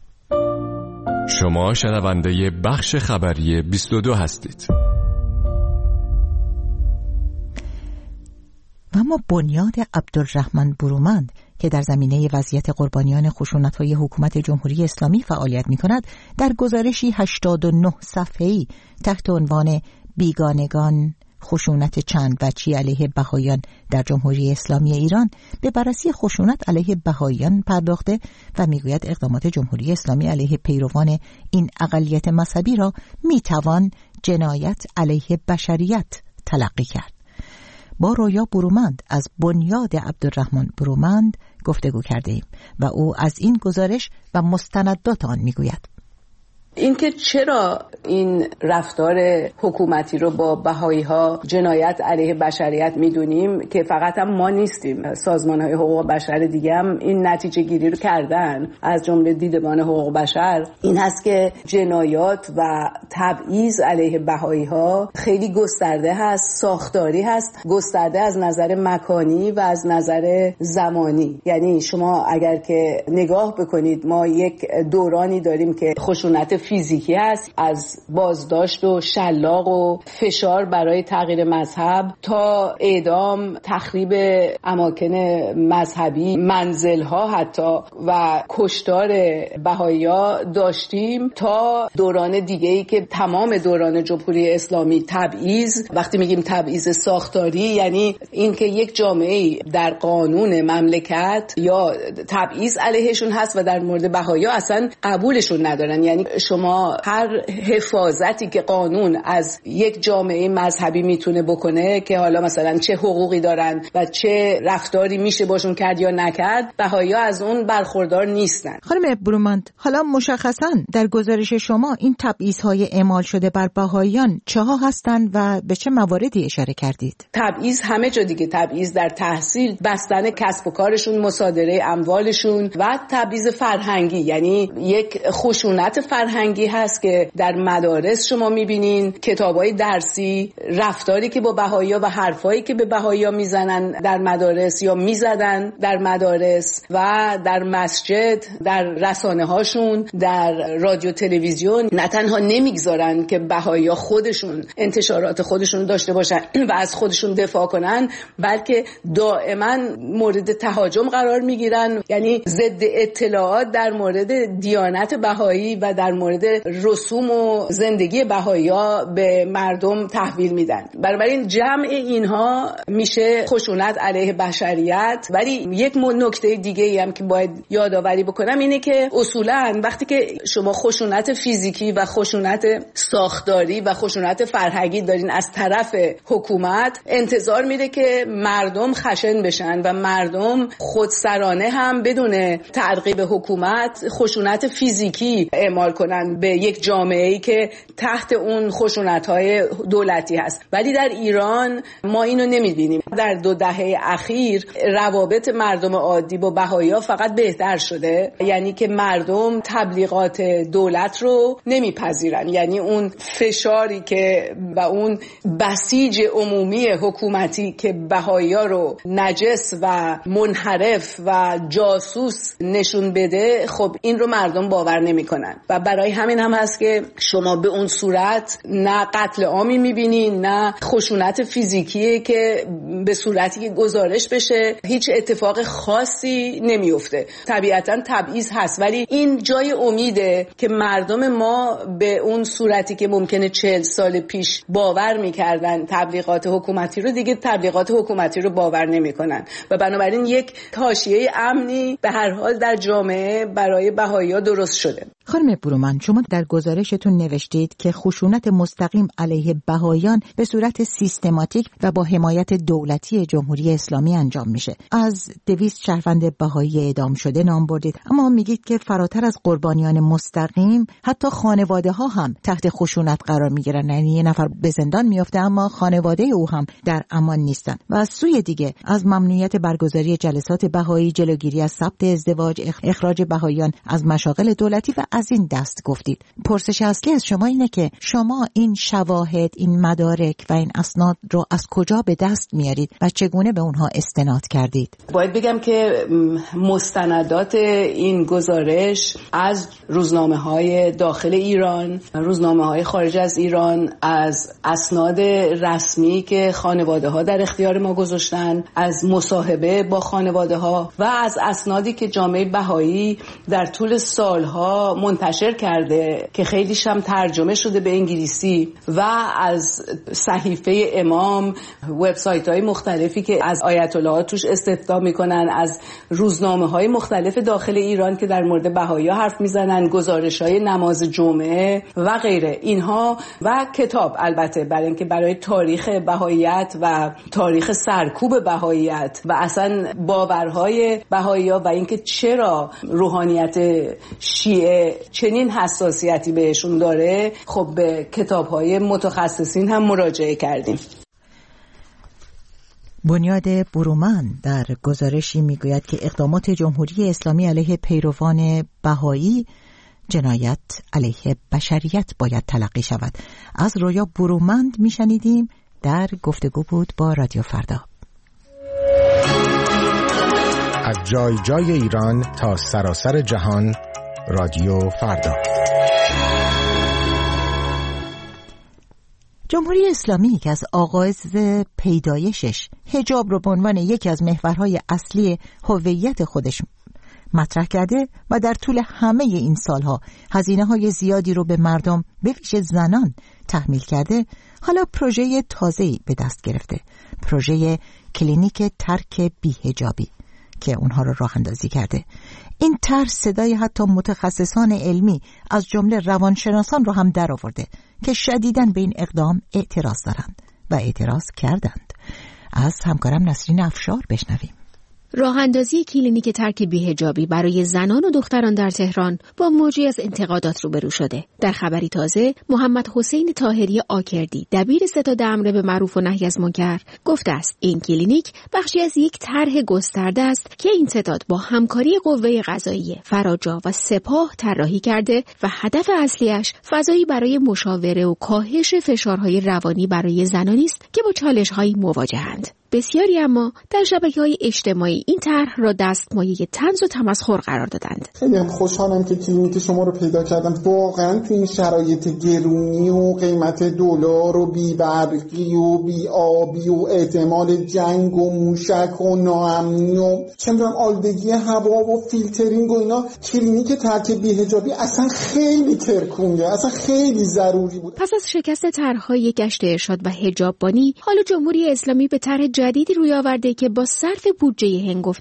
شما شنونده بخش خبری 22 هستید. و اما بنیاد عبدالرحمن برومند که در زمینه وضعیت قربانیان خشونت‌های حکومت جمهوری اسلامی فعالیت می‌کند، در گزارشی 89 صفحه‌ای تحت عنوان بیگانگان خشونت چند وجهی علیه بهائیان در جمهوری اسلامی ایران به بررسی خشونت علیه بهائیان پرداخته و میگوید اقدامات جمهوری اسلامی علیه پیروان این اقلیت مذهبی را میتوان جنایت علیه بشریت تلقی کرد. با رویا برومند از بنیاد عبدالرحمن برومند گفتگو کرده ایم و او از این گزارش و مستندات آن میگوید. اینکه چرا این رفتار حکومتی رو با بهایی‌ها جنایت علیه بشریت میدونیم که فقط هم ما نیستیم، سازمان‌های حقوق بشر دیگه هم این نتیجه گیری رو کردن، از جمله دیدبان حقوق بشر، این هست که جنایات و تبعیض علیه بهایی‌ها خیلی گسترده هست، ساختاری هست، گسترده از نظر مکانی و از نظر زمانی. یعنی شما اگر که نگاه بکنید، ما یک دورانی داریم که خشونت فیزیکی هست، از بازداشت و شلاق و فشار برای تغییر مذهب تا اعدام، تخریب اماکن مذهبی، منزل‌ها حتی و کشتار بهائی‌ها داشتیم، تا دوران دیگه‌ای که تمام دوران جمهوری اسلامی تبعیض. وقتی میگیم تبعیض ساختاری یعنی این که یک جامعه در قانون مملکت یا تبعیض علیهشون هست و در مورد بهائی‌ها اصلا قبولشون ندارن. یعنی شما هر حفاظتی که قانون از یک جامعه مذهبی میتونه بکنه که حالا مثلا چه حقوقی دارن و چه رفتاری میشه باشون کرد یا نکرد، بهائی‌ها از اون برخوردار نیستن. خانم بروماند، حالا مشخصاً در گزارش شما این تبعیض‌های اعمال شده بر بهائیان چه ها هستند و به چه مواردی اشاره کردید؟ تبعیض همه جا دیگه، تبعیض در تحصیل، بستن کسب و کارشون، مصادره اموالشون و تبعیض فرهنگی. یعنی یک خشونت فرهنگی هست که در مدارس شما میبینین، کتابای درسی، رفتاری که با بهائی‌ها و حرفایی که به بهائی‌ها میزنن در مدارس یا میزدن در مدارس و در مسجد، در رسانه هاشون، در رادیو تلویزیون، نه تنها نمیگذارن که بهائی‌ها خودشون انتشارات خودشون داشته باشن و از خودشون دفاع کنن، بلکه دائما مورد تهاجم قرار میگیرن. یعنی ضد اطلاعات در مورد دیانت بهایی و در مورد رسوم و زندگی بهائی‌ها به مردم تحویل میدن. بنابراین جمع اینها میشه خشونت علیه بشریت. ولی یک نکته دیگه ای هم که باید یادآوری بکنم اینه که اصولا وقتی که شما خشونت فیزیکی و خشونت ساختاری و خشونت فرهنگی دارین از طرف حکومت، انتظار میره که مردم خشن بشن و مردم خودسرانه هم بدون تعقیب حکومت خشونت فیزیکی اعمال کنن به یک جامعه‌ای که تحت اون خشونت‌های دولتی هست. ولی در ایران ما اینو نمی‌بینیم. در 2 دهه اخیر روابط مردم عادی با بهائی‌ها فقط بهتر شده. یعنی که مردم تبلیغات دولت رو نمیپذیرن. یعنی اون فشاری که و اون بسیج عمومی حکومتی که بهائی‌ها رو نجس و منحرف و جاسوس نشون بده، خب این رو مردم باور نمی‌کنن و برای همین هم هست که شما به اون صورت نه قتل عامی می‌بینین، نه خشونت فیزیکی که به صورتی که گزارش بشه هیچ اتفاق خاصی نمیفته. طبیعتاً تبعیض هست، ولی این جای امیده که مردم ما به اون صورتی که ممکنه 40 سال پیش باور می‌کردن تبلیغات حکومتی رو، دیگه تبلیغات حکومتی رو باور نمی‌کنن و بنابراین یک حاشیه امنی به هر حال در جامعه برای بهائی‌ها درست شده. خانم بروماند، شما در گزارشتون نوشتید که خشونت مستقیم علیه بهائیان به صورت سیستماتیک و با حمایت دولتی جمهوری اسلامی انجام میشه. از 200 شهروند بهایی اعدام شده نام بردید، اما میگید که فراتر از قربانیان مستقیم حتی خانواده ها هم تحت خشونت قرار میگیرن. یعنی یه نفر به زندان میفته اما خانواده او هم در امان نیستن. و از سوی دیگه از ممنوعیت برگزاری جلسات بهایی، جلوگیری از ثبت ازدواج، اخراج بهائیان از مشاغل دولتی و از این دست گفتید. پرسش اصلی از شما اینه که شما این شواهد، این مدارک و این اسناد رو از کجا به دست میارید و چگونه به اونها استناد کردید؟ باید بگم که مستندات این گزارش از روزنامه‌های داخل ایران، روزنامه‌های خارج از ایران، از اسناد رسمی که خانواده‌ها در اختیار ما گذاشتن، از مصاحبه با خانواده‌ها و از اسنادی که جامعه بهایی در طول سالها منتشر کرده که خیلیش هم ترجمه شده به انگلیسی، و از صحیفه امام، وبسایت‌های مختلفی که از آیت الله توش استفاده میکنن، از روزنامه‌های مختلف داخل ایران که در مورد بهائی‌ها حرف میزنن، گزارش‌های نماز جمعه و غیره اینها، و کتاب البته برای اینکه برای تاریخ بهائیت و تاریخ سرکوب بهائیت و اصلا باورهای بهائی‌ها و اینکه چرا روحانیت شیعه چنین حساسیتی بهشون داره، خب به کتاب‌های متخصصین هم مراجعه کردیم. بنیاد برومن در گزارشی میگوید که اقدامات جمهوری اسلامی علیه پیروان بهایی جنایت علیه بشریت باید تلقی شود. از رویا برومند میشنیدیم، در گفتگو بود با رادیو فردا. از جای جای ایران تا سراسر جهان، رادیو فردا. جمهوری اسلامی که از آغاز پیدایشش حجاب رو به عنوان یکی از محورهای اصلی هویت خودش مطرح کرده و در طول همه این سالها هزینه‌های زیادی رو به مردم به ویژه زنان تحمیل کرده، حالا پروژه تازه‌ای به دست گرفته، پروژه کلینیک ترک بی‌حجابی که اونها رو راه اندازی کرده. این طرح صدای حتی متخصصان علمی از جمله روانشناسان رو هم در آورده که شدیداً به این اقدام اعتراض دارند و اعتراض کردند. از همکارم نسرین افشار بشنویم. راه اندازی کلینیک ترک بی‌حجابی برای زنان و دختران در تهران با موجی از انتقادات روبرو شده. در خبری تازه، محمد حسین طاهری آکردی، دبیر ستاد امر به معروف و نهی از منکر، گفته است این کلینیک بخشی از یک طرح گسترده است که این ستاد با همکاری قوه قضاییه، فراجا و سپاه طراحی کرده و هدف اصلیش فضایی برای مشاوره و کاهش فشارهای روانی برای زنانی است که با چالش‌هایی مواجه‌اند. بسیاری اما در شبکه‌های اجتماعی این طرح را دستمایه طنز و تمسخر قرار دادند. خیلی خوشحالم که کلینیک شما رو پیدا کردم. واقعا تو این شرایط گرونی و قیمت دلار و بی‌برقی و بی‌آبی و احتمال جنگ و موشک و ناامنی و چه می‌دونم آلودگی هوا و فیلترینگ و اینا، کلینیک ترک بی‌حجابی اصلا خیلی ترکونده، اصلا خیلی ضروری بود. پس از شکست طرح‌های گشت ارشاد و حجاببانی، حالا جمهوری اسلامی به طرح جدیدی روی آورده که با صرف بودجه هنگفت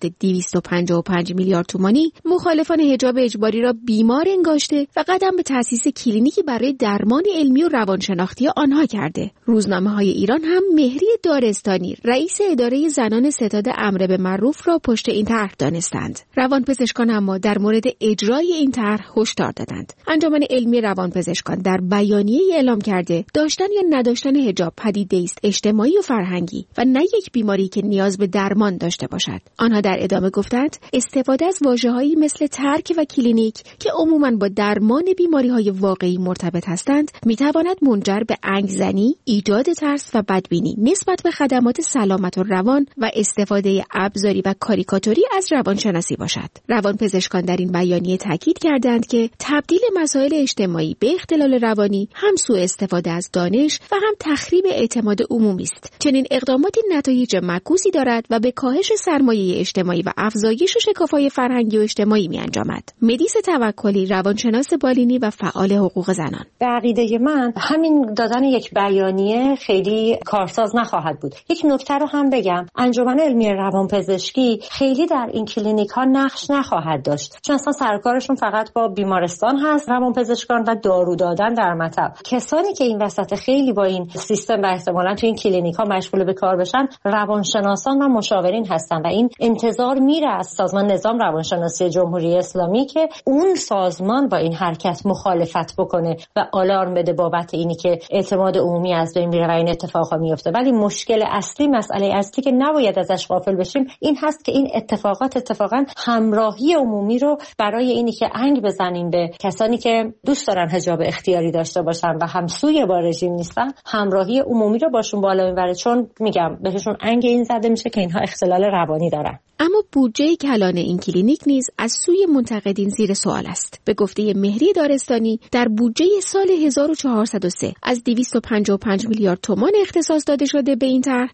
255 میلیارد تومانی مخالفان حجاب اجباری را بیمار انگاشته و قدم به تأسیس کلینیکی برای درمان علمی و روانشناختی آنها کرده. روزنامه‌های ایران هم مهری دارستانی، رئیس اداره زنان ستاد امر به معروف را پشت این طرح دانستند. روانپزشکان اما در مورد اجرای این طرح هشدار دادند. انجمن علمی روانپزشکان در بیانیه اعلام کرده داشتن یا نداشتن حجاب پدیده است اجتماعی و فرهنگی و نه یک بیماری که نیاز به درمان داشته باشد. آنها در ادامه گفتند استفاده از واژه‌هایی مثل ترک و کلینیک که عموماً با درمان بیماری‌های واقعی مرتبط هستند می‌تواند منجر به انگزنی، ایجاد ترس و بدبینی نسبت به خدمات سلامت و روان و استفاده ابزاری و کاریکاتوری از روانشناسی باشد. روانپزشکان در این بیانیه تاکید کردند که تبدیل مسائل اجتماعی به اختلال روانی هم سوء استفاده از دانش و هم تخریب اعتماد عمومی است. چنین اقداماتی نتایج معکوسی دارد و به کاهش سرمایه اجتماعی و افزایش شکاف‌های فرهنگی و اجتماعی می‌انجامد. مدیس توکلی، روانشناس بالینی و فعال حقوق زنان: به عقیده من همین دادن یک بیانیه خیلی کارساز نخواهد بود. یک نکته رو هم بگم، انجمن علمی روانپزشکی خیلی در این کلینیک‌ها نقش نخواهد داشت، چون اصلا سرکارشون فقط با بیمارستان هست، روانپزشکان و دارو دادن در مطب. کسانی که این وسط خیلی با این سیستم و احتمالاً تو این کلینیک‌ها مشغول به کار بشن روانشناسان و مشاورین هستن و این انتظار میره از سازمان نظام روانشناسی جمهوری اسلامی که اون سازمان با این حرکت مخالفت بکنه و آلارم بده بابت اینی که اعتماد عمومی از بین میره و این اتفاقا میفته. ولی مشکل اصلی، مسئله اصلی که نباید ازش غافل بشیم این هست که این اتفاقات اتفاقا همراهی عمومی رو برای اینی که انگ بزنیم به کسانی که دوست دارن حجاب اختیاری داشته باشن و همسوی با رژیم نیستن، همراهی عمومی رو باشون بالا میبره، چون میگم بهشون انگ این زده میشه که اینها اختلال روانی دارن. اما بودجه کلان این کلینیک نیز از سوی منتقدین زیر سوال است. به گفته مهری دارستانی، در بودجه سال 1403 از 255 میلیارد تومان اختصاص داده شده به این طرح،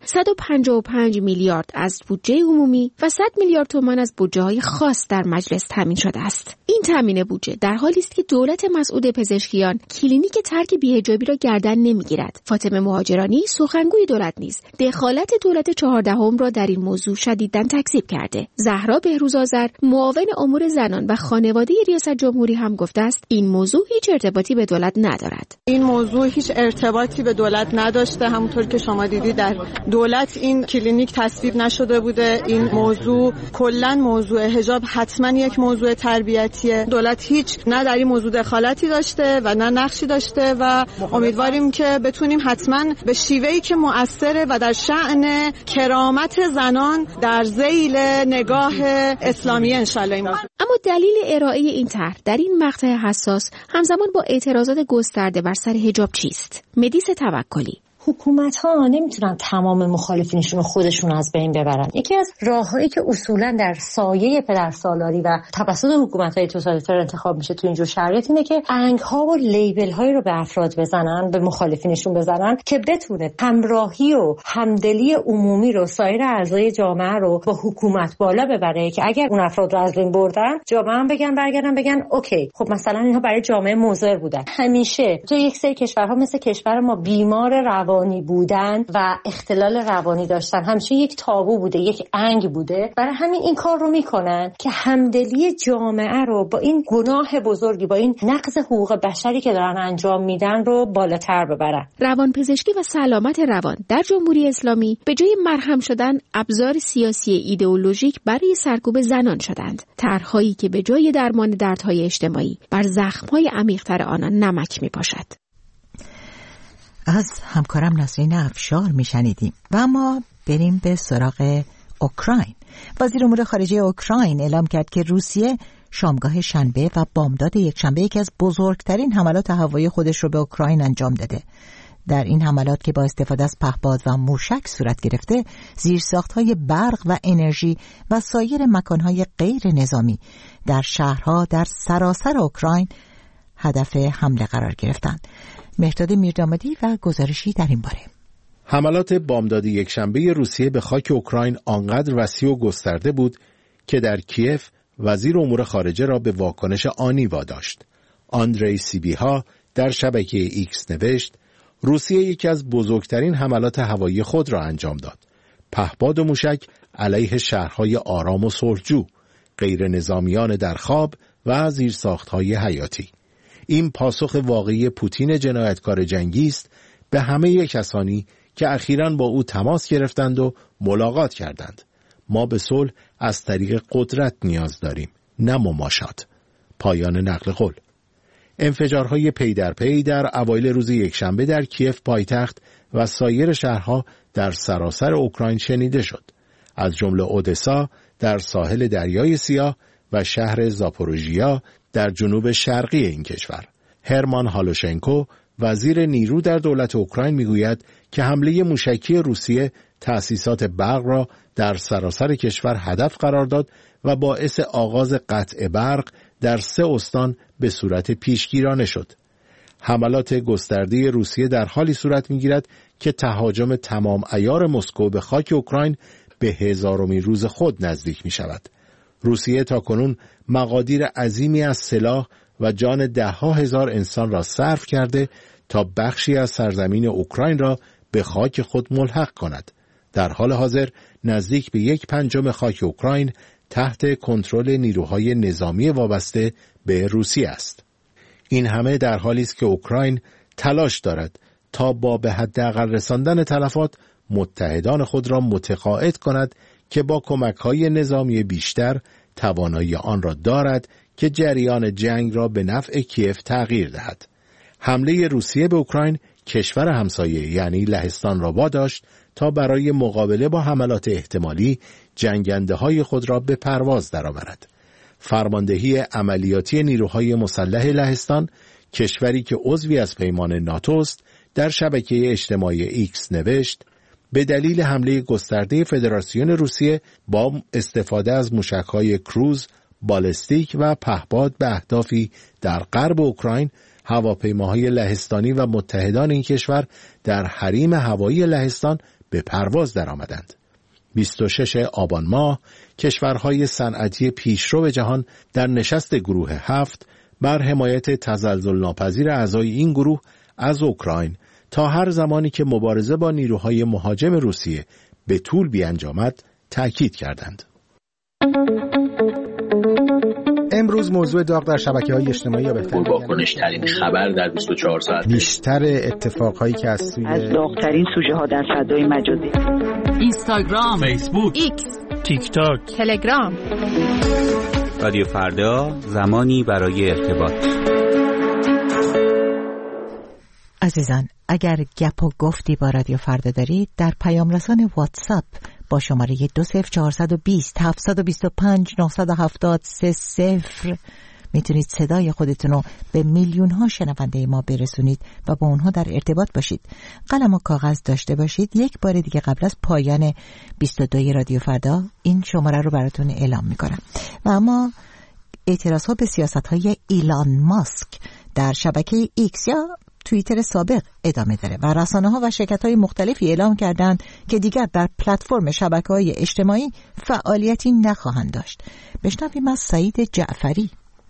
155 میلیارد از بودجه عمومی و 100 میلیارد تومان از بودجه‌های خاص در مجلس تامین شده است. این تامین بودجه در حالی است که دولت مسعود پزشکیان کلینیک ترک بی‌حجابی را گردن نمیگیرد. فاطمه مهاجرانی، سخنگوی دولت، نیز دخالت دولت دولت 14 را در این موضوع شدیداً تکذیب کرده. زهرا بهروزآذر، معاون امور زنان و خانواده ریاست جمهوری هم گفته است این موضوع هیچ ارتباطی به دولت ندارد. این موضوع هیچ ارتباطی به دولت نداشته. همونطور که شما دیدید در دولت این کلینیک تصویب نشده بوده. این موضوع کلاً موضوع حجاب حتما یک موضوع تربیتیه. دولت هیچ نه در این موضوع دخالتی داشته و نه نقشی داشته و امیدواریم که بتونیم حتما به شیوهی که مؤثره و در شأن کرامت زنان در ذیل نگاه اسلامی انشالله این موضوع. اما دلیل ارائه این طرح در این مقطع حساس همزمان با اعتراضات گسترده بر سر حجاب چیست؟ مدیس توکلی: حکومت‌ها نمیتونن تمام مخالفینشون رو خودشون از بین ببرن. یکی از راههایی که اصولاً در سایه پدرسالاری و توسط حکومت‌های توتالیتر انتخاب میشه تو اینجور شرایط اینه که آهنگ‌ها و لیبل‌هایی رو به افراد بزنن، به مخالفینشون بزنن که بتونه همراهی و همدلی عمومی رو، سایر اعضای جامعه رو با حکومت بالا ببره که اگر اون افراد رو از بین بردن، جامعه هم برگردن بگن اوکی، خب مثلا اینها برای جامعه مضر بودن. همیشه تو یک سری کشورها مثل کشور ما بیمار روانی بودن و اختلال روانی داشتن همیشه یک تابو بوده، یک انگ بوده. برای همین این کار رو میکنن که همدلی جامعه رو با این گناه بزرگی، با این نقض حقوق بشری که دارن انجام میدن رو بالاتر ببرن. روانپزشکی و سلامت روان در جمهوری اسلامی به جای مرهم شدن ابزار سیاسی ایدئولوژیک برای سرکوب زنان شدند. طرح‌هایی که به جای درمان دردهای اجتماعی بر زخم‌های عمیق‌تر آنان نمک میپاشد. از همکارم نسرین افشار میشنیدیم. و اما بریم به سراغ اوکراین. وزیر امور خارجه اوکراین اعلام کرد که روسیه شامگاه شنبه و بامداد یکشنبه یکی از بزرگترین حملات هوایی خودش رو به اوکراین انجام داده. در این حملات که با استفاده از پهپاد و موشک صورت گرفته، زیرساخت‌های برق و انرژی و سایر مکان‌های غیر نظامی در شهرها در سراسر اوکراین هدف حمله قرار گرفتند. مهرداد میردامادی و گزارشی در این باره. حملات بامداد یکشنبه روسیه به خاک اوکراین آنقدر وسیع و گسترده بود که در کیف وزیر امور خارجه را به واکنش آنی واداشت. آندری سیبیها در شبکه ایکس نوشت: روسیه یکی از بزرگترین حملات هوایی خود را انجام داد. پهپاد و موشک علیه شهرهای آرام و صلحجو، غیر نظامیان در خواب و زیرساختهای حیاتی. این پاسخ واقعی پوتین جنایتکار جنگی است به همه کسانی که اخیراً با او تماس گرفتند و ملاقات کردند. ما به صلح از طریق قدرت نیاز داریم، نه مماشات. پایان نقل قول. انفجارهای پی در پی در اوایل روز یکشنبه در کیف پایتخت و سایر شهرها در سراسر اوکراین شنیده شد، از جمله اودسا در ساحل دریای سیاه و شهر زاپوروژیا در جنوب شرقی این کشور. هرمان هالوشنکو وزیر نیرو در دولت اوکراین میگوید که حمله موشکی روسیه تأسیسات برق را در سراسر کشور هدف قرار داد و باعث آغاز قطع برق در 3 استان به صورت پیشگیرانه شد. حملات گسترده روسیه در حالی صورت میگیرد که تهاجم تمام عیار مسکو به خاک اوکراین به 1000مین روز خود نزدیک می شود. روسیه تاکنون مقادیر عظیمی از سلاح و جان 10,000 انسان را صرف کرده تا بخشی از سرزمین اوکراین را به خاک خود ملحق کند. در حال حاضر نزدیک به 1/5 خاک اوکراین تحت کنترل نیروهای نظامی وابسته به روسیه است. این همه در حالی است که اوکراین تلاش دارد تا با به حداقل رساندن تلفات متحدان خود را متقاعد کند که با کمک‌های نظامی بیشتر توانایی آن را دارد که جریان جنگ را به نفع کیف تغییر دهد. حمله روسیه به اوکراین کشور همسایه یعنی لهستان را واداشت تا برای مقابله با حملات احتمالی جنگنده‌های خود را به پرواز درآورد. فرماندهی عملیاتی نیروهای مسلح لهستان، کشوری که عضوی از پیمان ناتو است، در شبکه اجتماعی ایکس نوشت: به دلیل حمله گسترده فدراسیون روسیه با استفاده از موشک‌های کروز، بالستیک و پهپاد به اهدافی در غرب اوکراین، هواپیماهای لهستانی و متحدان این کشور در حریم هوایی لهستان به پرواز درآمدند. 26 آبان ماه کشورهای صنعتی پیشرو جهان در نشست گروه 7 بر حمایت تزلزل ناپذیر اعضای این گروه از اوکراین تا هر زمانی که مبارزه با نیروهای مهاجم روسیه به طول بیانجامد تأکید کردند. امروز موضوع داغ در شبکه‌های اجتماعی یا بهتر واکنش‌ترین خبر در 24 ساعت، بیشتر اتفاقهایی که از داغ‌ترین سوژه‌ها در فضای مجازی، اینستاگرام، فیسبوک، ایکس، تیک تاک، تلگرام. رادیو فردا، زمانی برای ارتباط. عزیزان، اگر گپ و گفتی با رادیو فردا دارید، در پیام رسان واتساپ با شماره 20420 725 970 30 میتونید صدای خودتون رو به میلیون ها شنونده ما برسونید و با اونها در ارتباط باشید. قلم و کاغذ داشته باشید. یک بار دیگه قبل از پایان 22 رادیو فردا این شماره رو براتون اعلام میکنم. و اما اعتراض ها به سیاست های ایلان ماسک در شبکه ایکس یا توییتر سابق ادامه داره و رسانه‌ها و شرکت‌های مختلفی اعلام کردند که دیگر در پلتفرم شبکه‌های اجتماعی فعالیتی نخواهند داشت. بشنویم از سعید جعفری.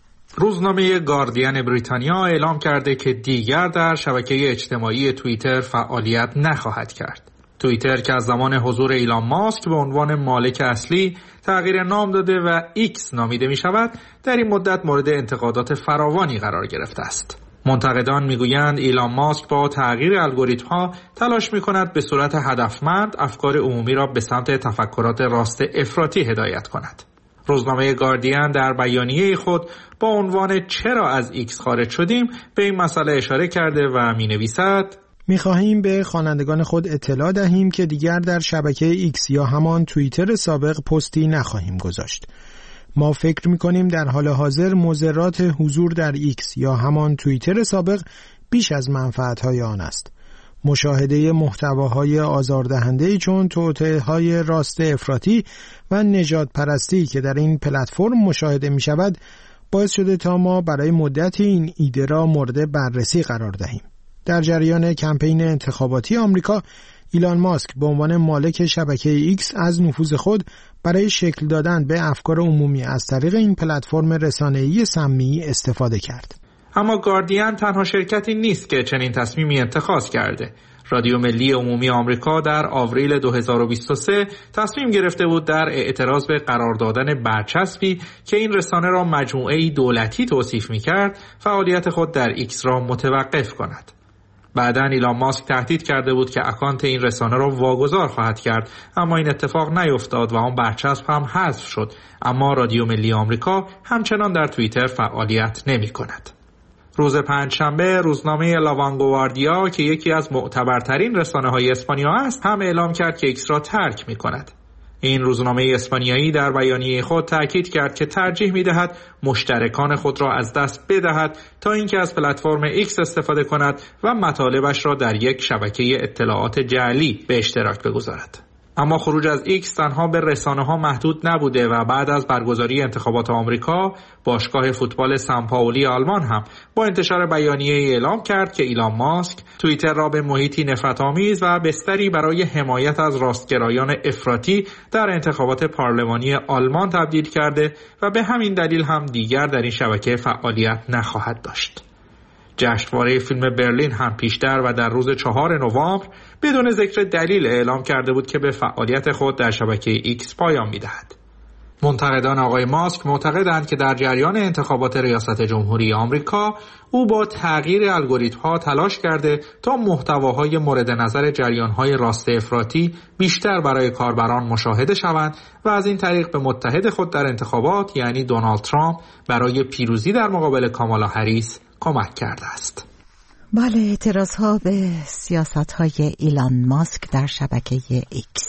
روزنامه گاردین بریتانیا اعلام کرده که دیگر در شبکه اجتماعی توییتر فعالیت نخواهد کرد. توییتر که از زمان حضور ایلان ماسک به عنوان مالک اصلی تغییر نام داده و ایکس نامیده می شود، در این مدت مورد انتقادات فراوانی قرار گرفته است. منتقدان میگویند ایلان ماسک با تغییر الگوریتم‌ها تلاش می‌کند به صورت هدفمند افکار عمومی را به سمت تفکرات راست افراطی هدایت کند. روزنامه گاردین در بیانیه خود با عنوان چرا از ایکس خارج شدیم به این مسئله اشاره کرده و می‌نویسد: می‌خواهیم به خوانندگان خود اطلاع دهیم که دیگر در شبکه ایکس یا همان توییتر سابق پستی نخواهیم گذاشت. ما فکر می‌کنیم در حال حاضر مضرات حضور در ایکس یا همان توییتر سابق بیش از منفعت‌های آن است. مشاهده محتواهای آزاردهنده چون توطئه‌های راست افراطی و نژاد پرستی که در این پلتفرم مشاهده می‌شود باعث شده تا ما برای مدتی این ایده را مورد بررسی قرار دهیم. در جریان کمپین انتخاباتی آمریکا، ایلان ماسک به عنوان مالک شبکه ایکس از نفوذ خود برای شکل دادن به افکار عمومی از طریق این پلتفرم رسانه‌ای سمی استفاده کرد. اما گاردین تنها شرکتی نیست که چنین تصمیمی اتخاذ کرده. رادیو ملی عمومی آمریکا در آوریل 2023 تصمیم گرفته بود در اعتراض به قرار دادن برچسبی که این رسانه را مجموعه‌ای دولتی توصیف می‌کرد، فعالیت خود در ایکس را متوقف کند. بعداً ایلان ماسک تهدید کرده بود که اکانت این رسانه را واگذار خواهد کرد، اما این اتفاق نیفتاد و آن برچسب هم حذف شد. اما رادیو ملی آمریکا همچنان در توییتر فعالیت نمی‌کند. روز پنجشنبه روزنامه لاوانگواردیا که یکی از معتبرترین رسانه‌های اسپانیا است هم اعلام کرد که ایکس را ترک می‌کند. این روزنامه اسپانیایی در بیانیه خود تاکید کرد که ترجیح می‌دهد مشترکان خود را از دست بدهد تا اینکه از پلتفرم ایکس استفاده کند و مطالبش را در یک شبکه اطلاعات جعلی به اشتراک بگذارد. اما خروج از ایکس تنها به رسانه‌ها محدود نبوده و بعد از برگزاری انتخابات آمریکا، باشگاه فوتبال سان پائولی آلمان هم با انتشار بیانیه اعلام کرد که ایلان ماسک توییتر را به محیطی نفرت‌آمیز و بستری برای حمایت از راستگرایان افراطی در انتخابات پارلمانی آلمان تبدیل کرده و به همین دلیل هم دیگر در این شبکه فعالیت نخواهد داشت. جشنواره فیلم برلین هم پیشتر و در روز 4 نوامبر بدون ذکر دلیل اعلام کرده بود که به فعالیت خود در شبکه ایکس پایان می‌دهد. منتقدان آقای ماسک معتقدند که در جریان انتخابات ریاست جمهوری آمریکا او با تغییر الگوریتم‌ها تلاش کرده تا محتواهای مورد نظر جریان‌های راست افراطی بیشتر برای کاربران مشاهده شوند و از این طریق به متحد خود در انتخابات یعنی دونالد ترامپ برای پیروزی در مقابل کامالا هریس کمک کرده است. بله، اعتراض‌ها به سیاست‌های ایلان ماسک در شبکه ایکس.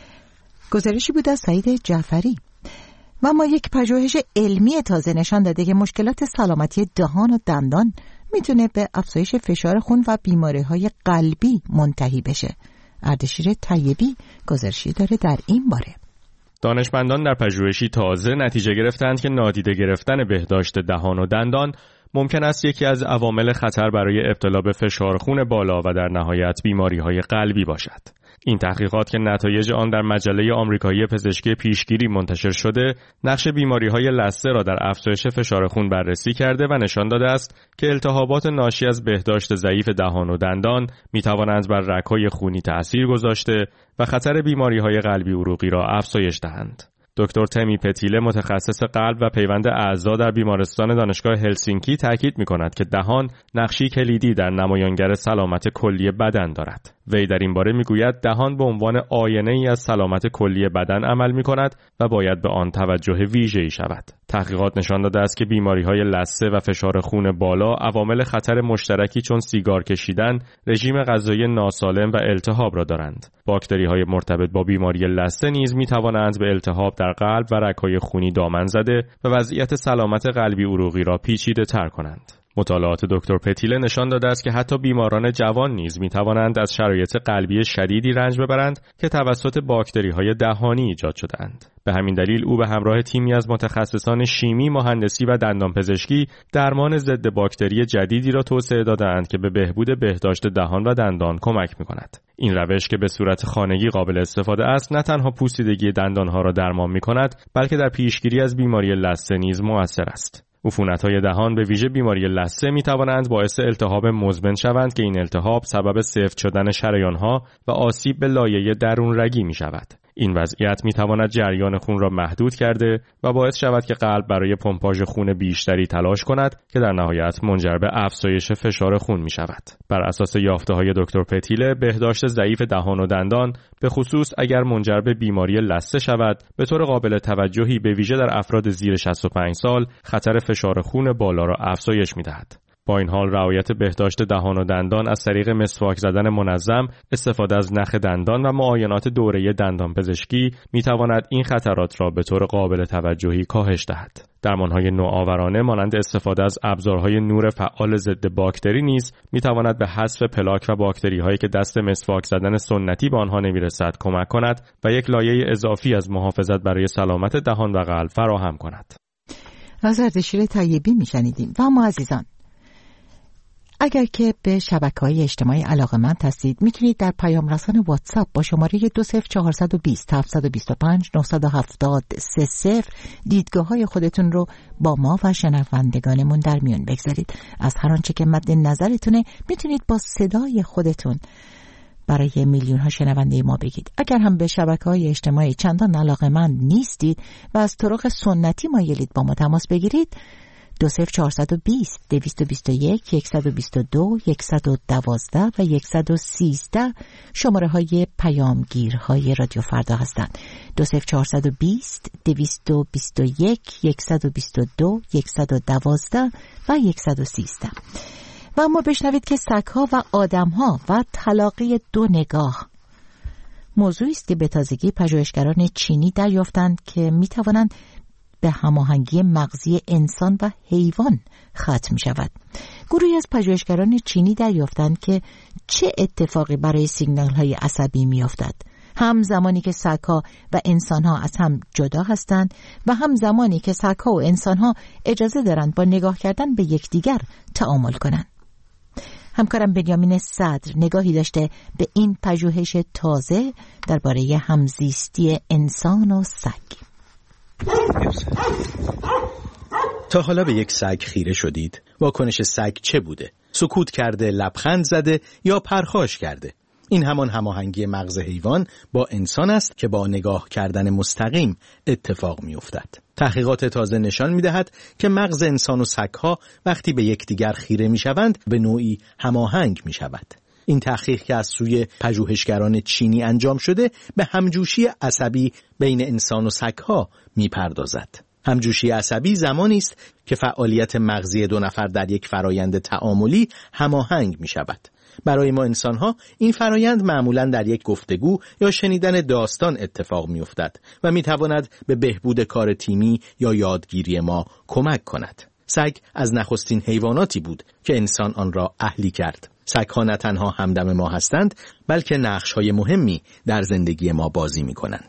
گزارشی بود از سعید جعفری. و اما یک پژوهش علمی تازه نشان داده که مشکلات سلامتی دهان و دندان میتونه به افزایش فشار خون و بیماری‌های قلبی منتهی بشه. اردشیر طیبی گزارشی داره در این باره. دانشمندان در پژوهشی تازه نتیجه گرفتند که نادیده گرفتن بهداشت دهان و دندان ممکن است یکی از عوامل خطر برای ابتلا به فشار خون بالا و در نهایت بیماری‌های قلبی باشد. این تحقیقات که نتایج آن در مجله آمریکایی پزشکی پیشگیری منتشر شده، نقش بیماری‌های لثه را در افزایش فشار خون بررسی کرده و نشان داده است که التهابات ناشی از بهداشت ضعیف دهان و دندان می‌توانند بر رگ‌های خونی تأثیر گذاشته و خطر بیماری‌های قلبی عروقی را افزایش دهند. دکتر تمی پتیله متخصص قلب و پیوند اعضا در بیمارستان دانشگاه هلسینکی تاکید می‌کند که دهان نقشی کلیدی در نمایانگر سلامت کلی بدن دارد. وی در این باره میگوید دهان به عنوان آینه‌ای از سلامت کلی بدن عمل می‌کند و باید به آن توجه ویژه‌ای شود. تحقیقات نشان داده است که بیماری‌های لثه و فشار خون بالا عوامل خطر مشترکی چون سیگار کشیدن، رژیم غذایی ناسالم و التهاب را دارند. باکتری‌های مرتبط با بیماری لثه نیز می‌توانند به التهاب در قلب و رگ‌های خونی دامن زده و وضعیت سلامت قلبی عروقی را پیچیده‌تر کنند. مطالعات دکتر پتیله نشان داده است که حتی بیماران جوان نیز می‌توانند از شرایط قلبی شدیدی رنج ببرند که توسط باکتری‌های دهانی ایجاد شده‌اند. به همین دلیل او به همراه تیمی از متخصصان شیمی، مهندسی و دندانپزشکی درمان ضد باکتری جدیدی را توسعه داده‌اند که به بهبود بهداشت دهان و دندان کمک می‌کند. این روش که به صورت خانگی قابل استفاده است، نه تنها پوسیدگی دندان‌ها را درمان می‌کند، بلکه در پیشگیری از بیماری لثه نیز مؤثر است. عفونت‌های دهان به ویژه بیماری لثه می‌توانند باعث التهاب مزمن شوند که این التهاب سبب سفت شدن شریان‌ها و آسیب به لایه درون رگی می‌شود. این وضعیت می‌تواند جریان خون را محدود کرده و باعث شود که قلب برای پمپاژ خون بیشتری تلاش کند که در نهایت منجر به افزایش فشار خون می‌شود. بر اساس یافته‌های دکتر پتیله، بهداشت ضعیف دهان و دندان به خصوص اگر منجر به بیماری لثه شود، به طور قابل توجهی به ویژه در افراد زیر 65 سال خطر فشار خون بالا را افزایش می‌دهد. با این حال رعایت بهداشت دهان و دندان از طریق مسواک زدن منظم، استفاده از نخ دندان و معاینات دوره‌ای دندانپزشکی می‌تواند این خطرات را به طور قابل توجهی کاهش دهد. درمان‌های نوآورانه مانند استفاده از ابزارهای نور فعال ضد باکتری نیز می‌تواند به حذف پلاک و باکتری‌هایی که دست مسواک زدن سنتی به آنها نمی‌رسد کمک کند و یک لایه اضافی از محافظت برای سلامت دهان و قلب فراهم کند. از اردشیر طیبی می‌شنیدیم. و اما عزیزان، اگر که به شبکه‌های اجتماعی علاقه‌مند هستید، میتونید در پیام رسان واتساپ با شماره 20420 725 970 30 دیدگاه‌های خودتون رو با ما و شنوندگانمون در میون بگذارید. از هر آنچه که مد نظرتونه میتونید با صدای خودتون برای میلیون‌ها شنونده ما بگید. اگر هم به شبکه‌های اجتماعی چندان علاقه‌مند نیستید و از طرق سنتی مایلید با ما تماس بگیرید، 20420 221 122 112 و 113 شماره های پیامگیرهای رادیو فردا هستند. 20420 221 122 112 و 113. و اما بشنوید که سگ‌ها و آدم‌ها و تلاقی دو نگاه موضوعی است که به تازگی پژوهشگران چینی دریافتند که می‌توانند به هماهنگی مغزی انسان و حیوان ختم شود. گروهی از پژوهشگران چینی دریافتند که چه اتفاقی برای سیگنال‌های عصبی می‌افتد، هم زمانی که سگ‌ها و انسان‌ها از هم جدا هستند و هم زمانی که سگ‌ها و انسان‌ها اجازه دارند با نگاه کردن به یکدیگر تعامل کنند. همکارم بنیامین صدر نگاهی داشته به این پژوهش تازه درباره همزیستی انسان و سگ. تا حالا به یک سگ خیره شدید؟ واکنش سگ چه بوده؟ سکوت کرده، لبخند زده یا پرخاش کرده؟ این همان هماهنگی مغز حیوان با انسان است که با نگاه کردن مستقیم اتفاق می افتد. تحقیقات تازه نشان می دهد که مغز انسان و سگ‌ها وقتی به یکدیگر خیره می شوند به نوعی هماهنگ می شود. این تحقیق که از سوی پژوهشگران چینی انجام شده به همجوشی عصبی بین انسان و سگ‌ها می‌پردازد. همجوشی عصبی زمانی است که فعالیت مغزی دو نفر در یک فرایند تعاملی هماهنگ می‌شود. برای ما انسان‌ها این فرایند معمولاً در یک گفتگو یا شنیدن داستان اتفاق می‌افتد و می‌تواند به بهبود کار تیمی یا یادگیری ما کمک کند. سگ از نخستین حیواناتی بود که انسان آن را اهلی کرد. سگ‌ها نه تنها همدم ما هستند، بلکه نقش‌های مهمی در زندگی ما بازی می‌کنند.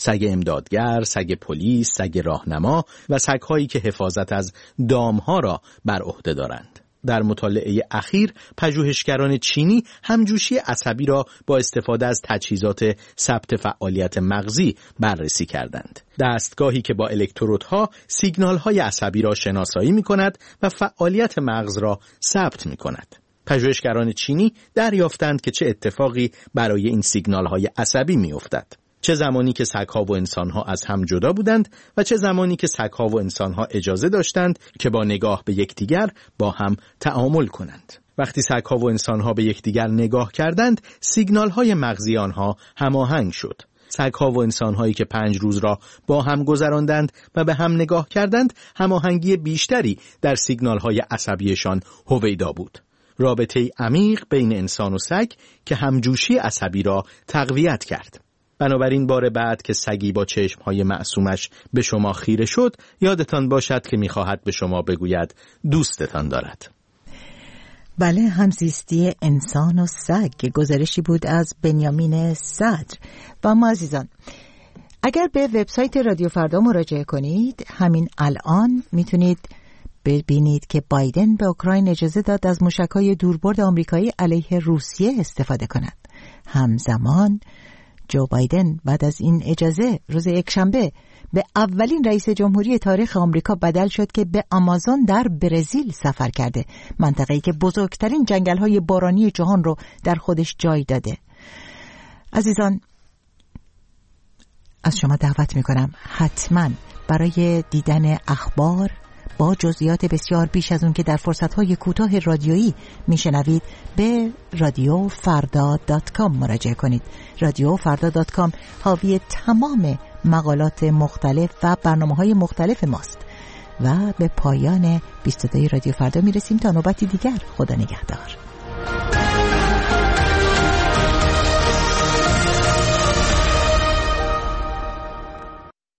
سگ امدادگر، سگ پلیس، سگ راهنما و سگ‌هایی که حفاظت از دامها را بر عهده دارند. در مطالعه اخیر پژوهشگران چینی همجوشی عصبی را با استفاده از تجهیزات ثبت فعالیت مغزی بررسی کردند. دستگاهی که با الکترودها سیگنال‌های عصبی را شناسایی می‌کند و فعالیت مغز را ثبت می‌کند. پژوهشگران چینی دریافتند که چه اتفاقی برای این سیگنال‌های عصبی می‌افتد. چه زمانی که سگ‌ها و انسان‌ها از هم جدا بودند و چه زمانی که سگ‌ها و انسان‌ها اجازه داشتند که با نگاه به یکدیگر با هم تعامل کنند. وقتی سگ‌ها و انسان‌ها به یکدیگر نگاه کردند، سیگنال‌های مغزی آنها هماهنگ شد. سگ‌ها و انسان‌هایی که 5 روز را با هم گذراندند و به هم نگاه کردند، هماهنگی بیشتری در سیگنال‌های عصبیشان هویدا بود. رابطه‌ای عمیق بین انسان و سگ که همجوشی عصبی را تقویت کرد. بنابراین بار بعد که سگی با چشمهای معصومش به شما خیره شد، یادتان باشد که می‌خواهد به شما بگوید دوستتان دارد. بله، همزیستی انسان و سگ، گزارشی بود از بنیامین صدر. و ما عزیزان، اگر به وبسایت رادیو فردا مراجعه کنید، همین الان میتونید ببینید که بایدن به اوکراین اجازه داد از موشک‌های دوربرد آمریکایی علیه روسیه استفاده کند. همزمان جو بایدن بعد از این اجازه روز یکشنبه به اولین رئیس جمهوری تاریخ آمریکا بدل شد که به آمازون در برزیل سفر کرده، منطقه‌ای که بزرگترین جنگل‌های بارانی جهان رو در خودش جای داده. عزیزان، از شما دعوت می‌کنم حتماً برای دیدن اخبار با جزئیات بسیار بیش از اون که در فرصت‌های کوتاه رادیویی میشنوید به radiofarda.com مراجعه کنید. radiofarda.com حاوی تمام مقالات مختلف و برنامه‌های مختلف ماست. و به پایان 22 رادیو فردا میرسیم تا نوبتی دیگر. خدا نگهدار.